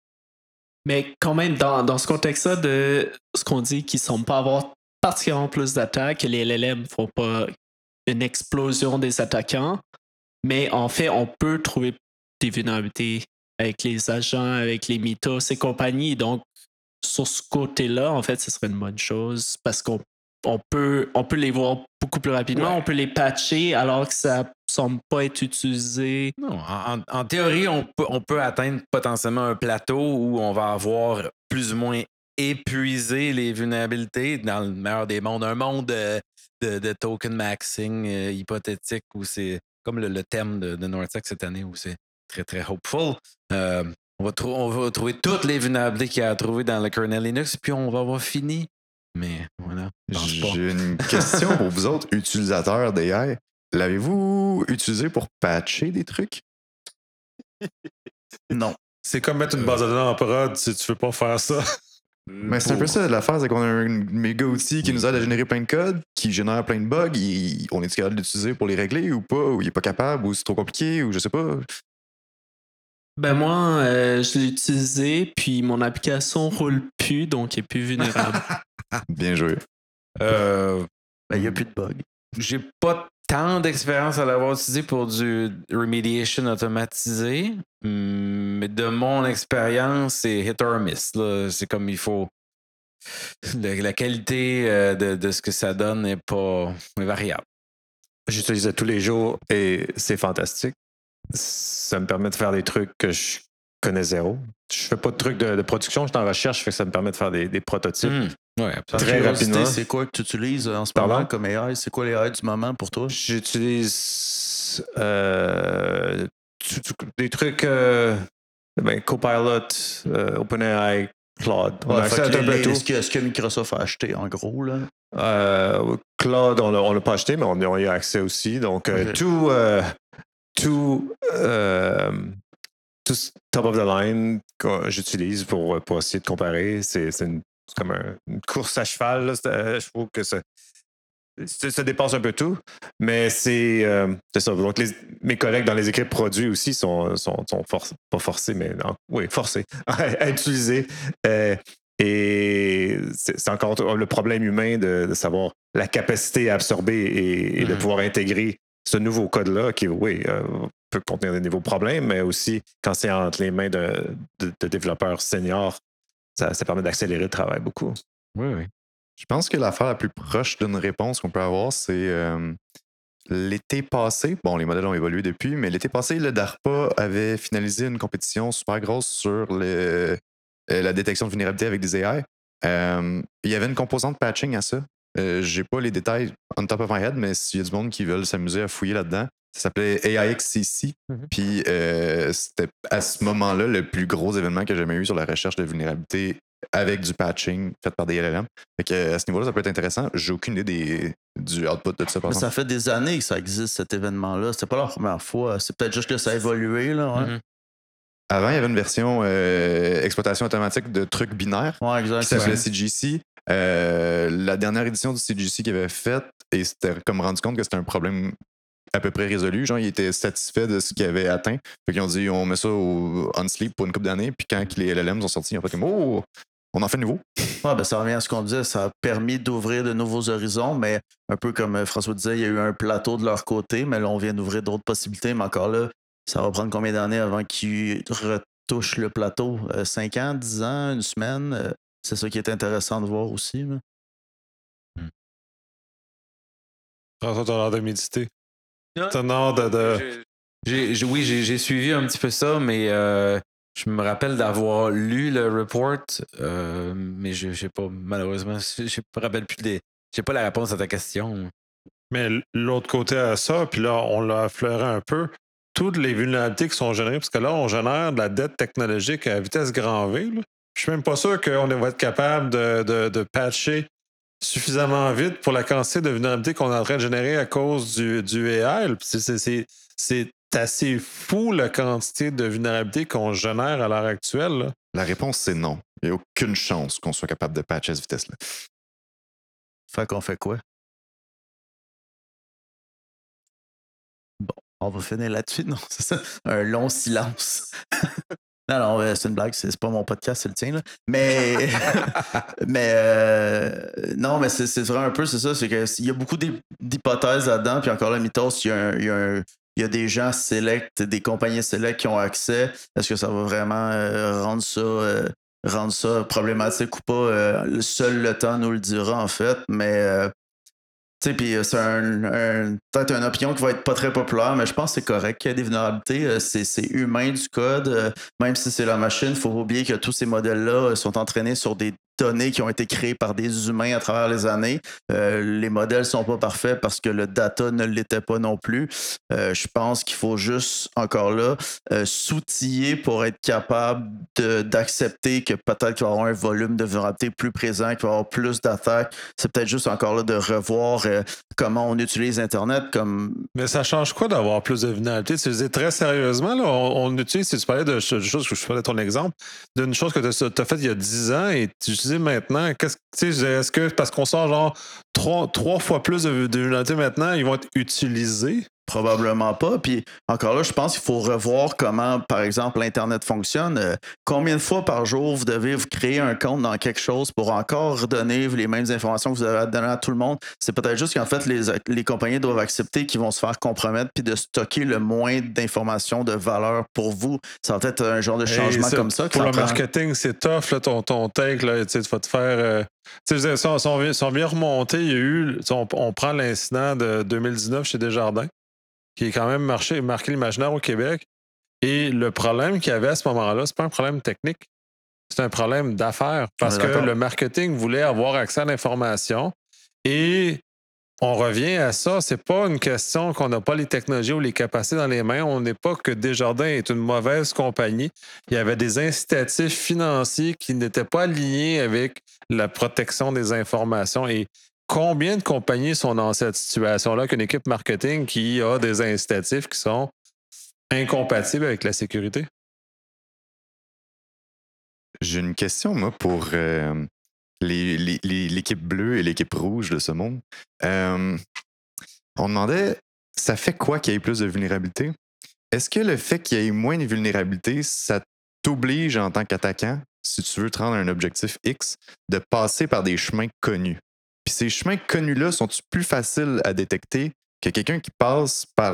B: Mais quand même, dans, dans ce contexte-là, de ce qu'on dit qu'ils ne semblent pas avoir particulièrement plus d'attaques, que les L L M ne font pas une explosion des attaquants, mais en fait, on peut trouver des vulnérabilités avec les agents, avec les mythos et compagnie. Donc, sur ce côté-là, en fait, ce serait une bonne chose parce qu'on on peut, on peut les voir beaucoup plus rapidement, ouais. On peut les patcher alors que ça ne semble pas être utilisé.
C: Non, en, en théorie, on peut, on peut atteindre potentiellement un plateau où on va avoir plus ou moins épuisé les vulnérabilités dans le meilleur des mondes. Un monde de, de, de token maxing euh, hypothétique où c'est comme le, le thème de, de Nortec cette année où c'est très, très hopeful. Euh, on, va trou- on va trouver toutes les vulnérabilités qu'il y a à trouver dans le kernel Linux puis on va avoir fini. Mais voilà.
F: J'ai une question pour vous autres, utilisateurs d'A I. L'avez-vous utilisé pour patcher des trucs?
D: Non.
A: C'est comme mettre une base de données en prod si tu veux pas faire ça.
F: Mais c'est un peu ça l'affaire, c'est qu'on a un méga outil qui nous aide à générer plein de codes, qui génère plein de bugs. Il- on est capable de l'utiliser pour les régler ou pas, ou il est pas capable, ou c'est trop compliqué, ou je sais pas.
B: Ben moi, euh, je l'ai utilisé, puis mon application roule plus, donc elle est plus vulnérable.
F: Bien joué.
C: Euh,
D: Ben, il n'y a plus de bugs.
C: J'ai pas tant d'expérience à l'avoir utilisé pour du remediation automatisé, hum, mais de mon expérience, c'est hit or miss. là. C'est comme il faut. Le- la qualité euh, de, de ce que ça donne n'est pas est variable.
E: J'utilise tous les jours et c'est fantastique. Ça me permet de faire des trucs que je connais zéro. Je fais pas de trucs de, de production, je suis en recherche, fait que ça me permet de faire des, des prototypes.
C: Hum, Ouais,
D: Par
E: Très
D: curiosité,
E: rapidement.
D: c'est quoi que tu utilises en ce
E: Pardon?
D: moment comme A I? C'est quoi les A I du moment pour toi?
E: J'utilise euh, tu- tu- des trucs euh, ben, Copilot, euh, OpenAI, Claude. On a
D: Ouais,
E: accès
D: fait
E: à
D: que
E: un peu
D: les-
E: tout.
D: ce, que, ce que Microsoft a acheté, en gros, là.
E: Euh, Claude, on ne l'a pas acheté, mais on, on y a accès aussi. Donc, euh,
D: Ok.
E: tout, euh, tout, euh, tout ce top of the line que j'utilise pour, pour essayer de comparer, c'est c'est une- c'est comme un- une course à cheval. Là. C'est, euh, je trouve que ça, ça, ça dépasse un peu tout, mais c'est euh, c'est ça. Donc, les- mes collègues dans les équipes produits aussi sont, sont, sont forc- pas forcés, mais non, oui, forcés à, à utiliser. Euh, et c'est c'est encore le problème humain de, de savoir la capacité à absorber et, et de
C: Mhm.
E: pouvoir intégrer ce nouveau code-là qui, oui, euh, peut contenir des nouveaux problèmes, mais aussi quand c'est entre les mains de, de- de développeurs seniors, ça, ça permet d'accélérer le travail beaucoup.
C: Oui, oui.
F: Je pense que l'affaire la plus proche d'une réponse qu'on peut avoir, c'est euh, l'été passé. Bon, les modèles ont évolué depuis, mais l'été passé, le DARPA avait finalisé une compétition super grosse sur le- euh, la détection de vulnérabilité avec des A I. Euh, il y avait une composante patching à ça. Euh, J'ai pas les détails on top of my head, mais s'il y a du monde qui veulent s'amuser à fouiller là-dedans, ça s'appelait A I X C C.
C: Mhm.
F: Puis euh, c'était à ce moment-là le plus gros événement que j'ai jamais eu sur la recherche de vulnérabilité avec du patching fait par des L L M. Fait que à ce niveau-là, ça peut être intéressant. J'ai aucune idée des, du output de tout ça. Par
D: Mais
F: exemple.
D: ça fait des années que ça existe, cet événement-là. C'était pas la première fois. C'est peut-être juste que ça a évolué, là. Ouais,
C: Mhm.
F: Avant, il y avait une version euh, exploitation automatique de trucs binaires
D: ouais exact.
F: qui s'appelait
D: Ouais.
F: C G C. Euh, la dernière édition du C G C qu'il avait faite, et c'était comme rendu compte que c'était un problème à peu près résolu. Genre, ils étaient satisfaits de ce qu'ils avaient atteint. Fait qu'ils ont dit, on met ça au on sleep pour une couple d'années. Puis quand les L L M sont sortis, ils ont fait comme, oh, on en fait de nouveau.
D: Ouais, ben, ça revient à ce qu'on disait. Ça a permis d'ouvrir de nouveaux horizons, mais un peu comme euh, François disait, il y a eu un plateau de leur côté, mais là, on vient d'ouvrir d'autres possibilités. Mais encore là, ça va prendre combien d'années avant qu'ils retouchent le plateau? Euh, cinq ans, dix ans, une semaine? Euh, c'est ça qui est intéressant de voir aussi. Là.
A: François, t'as l'air de méditer.
C: Non.
A: T'as l'air de. de...
C: J'ai- j'ai- oui, j'ai j'ai suivi un petit peu ça, mais euh, je me rappelle d'avoir lu le report, euh, mais je sais pas, malheureusement, je je me rappelle plus des. J'ai pas la réponse à ta question.
A: Mais l'autre côté à ça, puis là, on l'a affleuré un peu, toutes les vulnérabilités qui sont générées, parce que là, on génère de la dette technologique à vitesse grand V. Là. Je suis même pas sûr qu'on va être capable de, de, de patcher suffisamment vite pour la quantité de vulnérabilités qu'on est en train de générer à cause du, du A I. C'est, c'est, c'est, c'est assez fou la quantité de vulnérabilités qu'on génère à l'heure actuelle. Là.
F: La réponse, c'est non. Il n'y a aucune chance qu'on soit capable de patcher à cette vitesse-là.
D: Fait qu'on fait quoi? Bon, on va finir là-dessus, non? C'est ça? Un long silence. Non, non, euh, c'est une blague, c'est c'est pas mon podcast, c'est le tien. Là. Mais, mais euh, non, mais c'est c'est vrai un peu, c'est ça, c'est qu'il y a beaucoup d'hy- d'hypothèses là-dedans, puis encore là, Mythos, il y a, un- il y a un- il y a des gens select, des compagnies select qui ont accès. Est-ce que ça va vraiment euh, rendre ça euh, rendre ça problématique ou pas? Euh, seul le temps nous le dira, en fait, mais euh, tu sais, puis euh, c'est un, un- peut-être une opinion qui va être pas très populaire, mais je pense que c'est correct qu'il y ait des vulnérabilités. Euh, C'est, c'est humain du code. Euh, même si c'est la machine, il faut pas oublier que tous ces modèles-là euh, sont entraînés sur des données qui ont été créées par des humains à travers les années. Euh, les modèles sont pas parfaits parce que le data ne l'était pas non plus. Euh, je pense qu'il faut juste, encore là, euh, s'outiller pour être capable de, d'accepter que peut-être qu'il va y avoir un volume de vulnérabilité plus présent, qu'il va y avoir plus d'attaques. C'est peut-être juste encore là de revoir euh, comment on utilise Internet comme...
A: Mais ça change quoi d'avoir plus de vulnérabilité? Tu disais très sérieusement, là, on, on utilise, si tu parlais de choses, que je parlais de ton exemple, d'une chose que tu as faite il y a dix ans et tu utilises maintenant, qu'est-ce, tu sais, est-ce que parce qu'on sort genre trois, trois fois plus de, de vulnérabilité maintenant, ils vont être utilisés?
D: Probablement pas. Puis encore là, je pense qu'il faut revoir comment, par exemple, l'Internet fonctionne. Euh, combien de fois par jour vous devez vous créer un compte dans quelque chose pour encore donner les mêmes informations que vous avez à donner à tout le monde? C'est peut-être juste qu'en fait, les, les compagnies doivent accepter qu'ils vont se faire compromettre puis de stocker le moins d'informations de valeur pour vous. Ça va être un genre de changement
A: hey,
D: comme ça.
A: Pour
D: ça
A: le
D: prend...
A: marketing, c'est tough, là, ton, ton take. Là, tu vas te faire... Euh... Tu sais, si on, si on vient, si on vient remonter, il y a eu... On, on prend l'incident de deux mille dix-neuf chez Desjardins, qui est quand même marché, marqué l'imaginaire au Québec. Et le problème qu'il y avait à ce moment-là, c'est pas un problème technique, c'est un problème d'affaires. Parce que le marketing voulait avoir accès à l'information. Et on revient à ça, c'est pas une question qu'on n'a pas les technologies ou les capacités dans les mains. On n'est pas que Desjardins est une mauvaise compagnie. Il y avait des incitatifs financiers qui n'étaient pas alignés avec la protection des informations. Et combien de compagnies sont dans cette situation-là qu'une équipe marketing qui a des incitatifs qui sont incompatibles avec la sécurité?
F: J'ai une question, moi, pour euh, les, les, les, l'équipe bleue et l'équipe rouge de ce monde. Euh, on demandait, ça fait quoi qu'il y ait plus de vulnérabilité? Est-ce que le fait qu'il y ait moins de vulnérabilité, ça t'oblige en tant qu'attaquant, si tu veux te rendre à un objectif X, de passer par des chemins connus? Puis ces chemins connus-là sont-ils plus faciles à détecter que quelqu'un qui passe par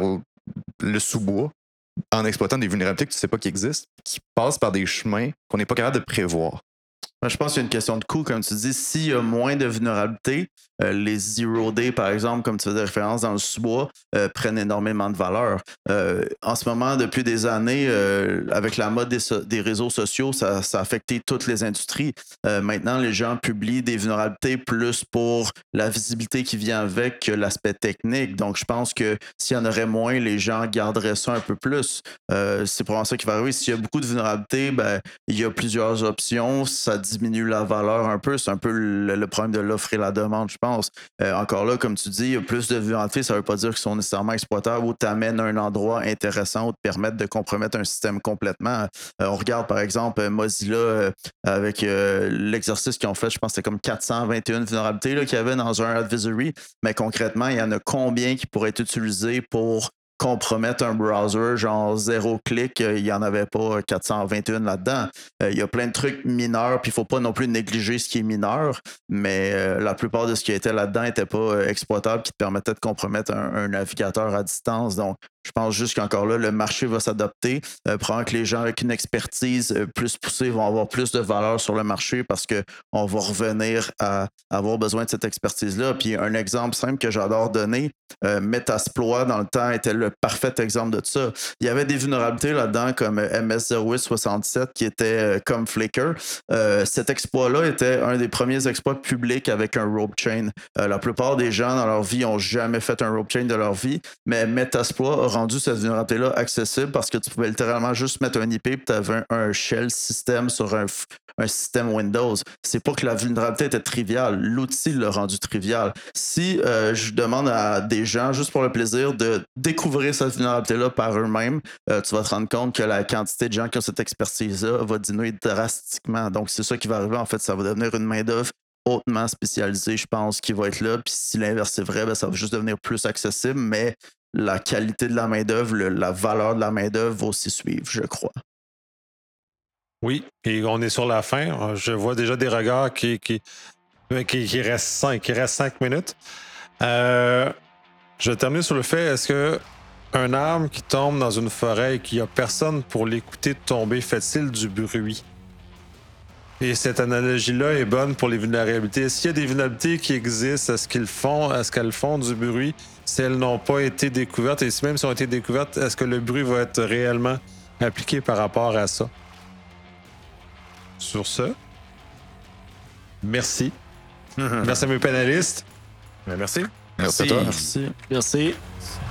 F: le sous-bois en exploitant des vulnérabilités que tu ne sais pas qui existent, qui passent par des chemins qu'on n'est pas capable de prévoir?
D: Je pense qu'il y a une question de coût, comme tu dis. S'il y a moins de vulnérabilité, euh, les zero day, par exemple, comme tu faisais référence dans le sous-bois, euh, prennent énormément de valeur. Euh, en ce moment, depuis des années, euh, avec la mode des, so- des réseaux sociaux, ça, ça a affecté toutes les industries. Euh, maintenant, les gens publient des vulnérabilités plus pour la visibilité qui vient avec que l'aspect technique. Donc, je pense que s'il y en aurait moins, les gens garderaient ça un peu plus. Euh, c'est probablement ça qui va arriver. S'il y a beaucoup de vulnérabilités, ben, il y a plusieurs options. Ça diminue la valeur un peu. C'est un peu le, le problème de l'offre et la demande, je pense. Euh, encore là, comme tu dis, il y a plus de vulnérabilités, ça ne veut pas dire qu'ils sont nécessairement exploitables ou t'amènent à un endroit intéressant ou te permettent de compromettre un système complètement. Euh, on regarde, par exemple, Mozilla euh, avec euh, l'exercice qu'ils ont fait, je pense que c'était comme quatre cent vingt et un vulnérabilités là, qu'il y avait dans un advisory, mais concrètement, il y en a combien qui pourraient être utilisés pour compromettre un browser, genre zéro clic, il n'y en avait pas quatre cent vingt et un là-dedans. Euh, il y a plein de trucs mineurs, puis il ne faut pas non plus négliger ce qui est mineur, mais euh, la plupart de ce qui était là-dedans n'était pas euh, exploitable, qui te permettait de compromettre un, un navigateur à distance. Donc, je pense juste qu'encore là, le marché va s'adapter. Euh, probablement que les gens avec une expertise euh, plus poussée vont avoir plus de valeur sur le marché parce qu'on va revenir à avoir besoin de cette expertise-là. Puis un exemple simple que j'adore donner, euh, Metasploit dans le temps était le parfait exemple de ça. Il y avait des vulnérabilités là-dedans comme M S zéro huit soixante-sept qui était euh, comme Flickr. Euh, cet exploit-là était un des premiers exploits publics avec un rope chain. Euh, la plupart des gens dans leur vie n'ont jamais fait un rope chain de leur vie, mais Metasploit a rendu cette vulnérabilité-là accessible parce que tu pouvais littéralement juste mettre un I P et tu avais un, un shell système sur un, un système Windows. C'est pas que la vulnérabilité était triviale, l'outil l'a rendu trivial. Si euh, je demande à des gens, juste pour le plaisir, de découvrir cette vulnérabilité-là par eux-mêmes, euh, tu vas te rendre compte que la quantité de gens qui ont cette expertise-là va diminuer drastiquement. Donc, c'est ça qui va arriver. En fait, ça va devenir une main-d'œuvre hautement spécialisée, je pense, qui va être là. Puis si l'inverse est vrai, ben, ça va juste devenir plus accessible, mais la qualité de la main-d'œuvre, la valeur de la main-d'œuvre va aussi suivre, je crois.
A: Oui, et on est sur la fin. Je vois déjà des regards qui, qui, qui, qui restent cinq, qui restent cinq minutes. Euh, je vais terminer sur le fait, est-ce que un arbre qui tombe dans une forêt et qu'il n'y a personne pour l'écouter tomber, fait-il du bruit? Et cette analogie-là est bonne pour les vulnérabilités. S'il y a des vulnérabilités qui existent, est-ce qu'ils font, est-ce qu'elles font du bruit si elles n'ont pas été découvertes? Et si même si elles ont été découvertes, est-ce que le bruit va être réellement appliqué par rapport à ça? Sur ce, merci. Merci à mes panélistes.
E: Ben, merci.
F: Merci à toi.
D: Merci.
B: Merci.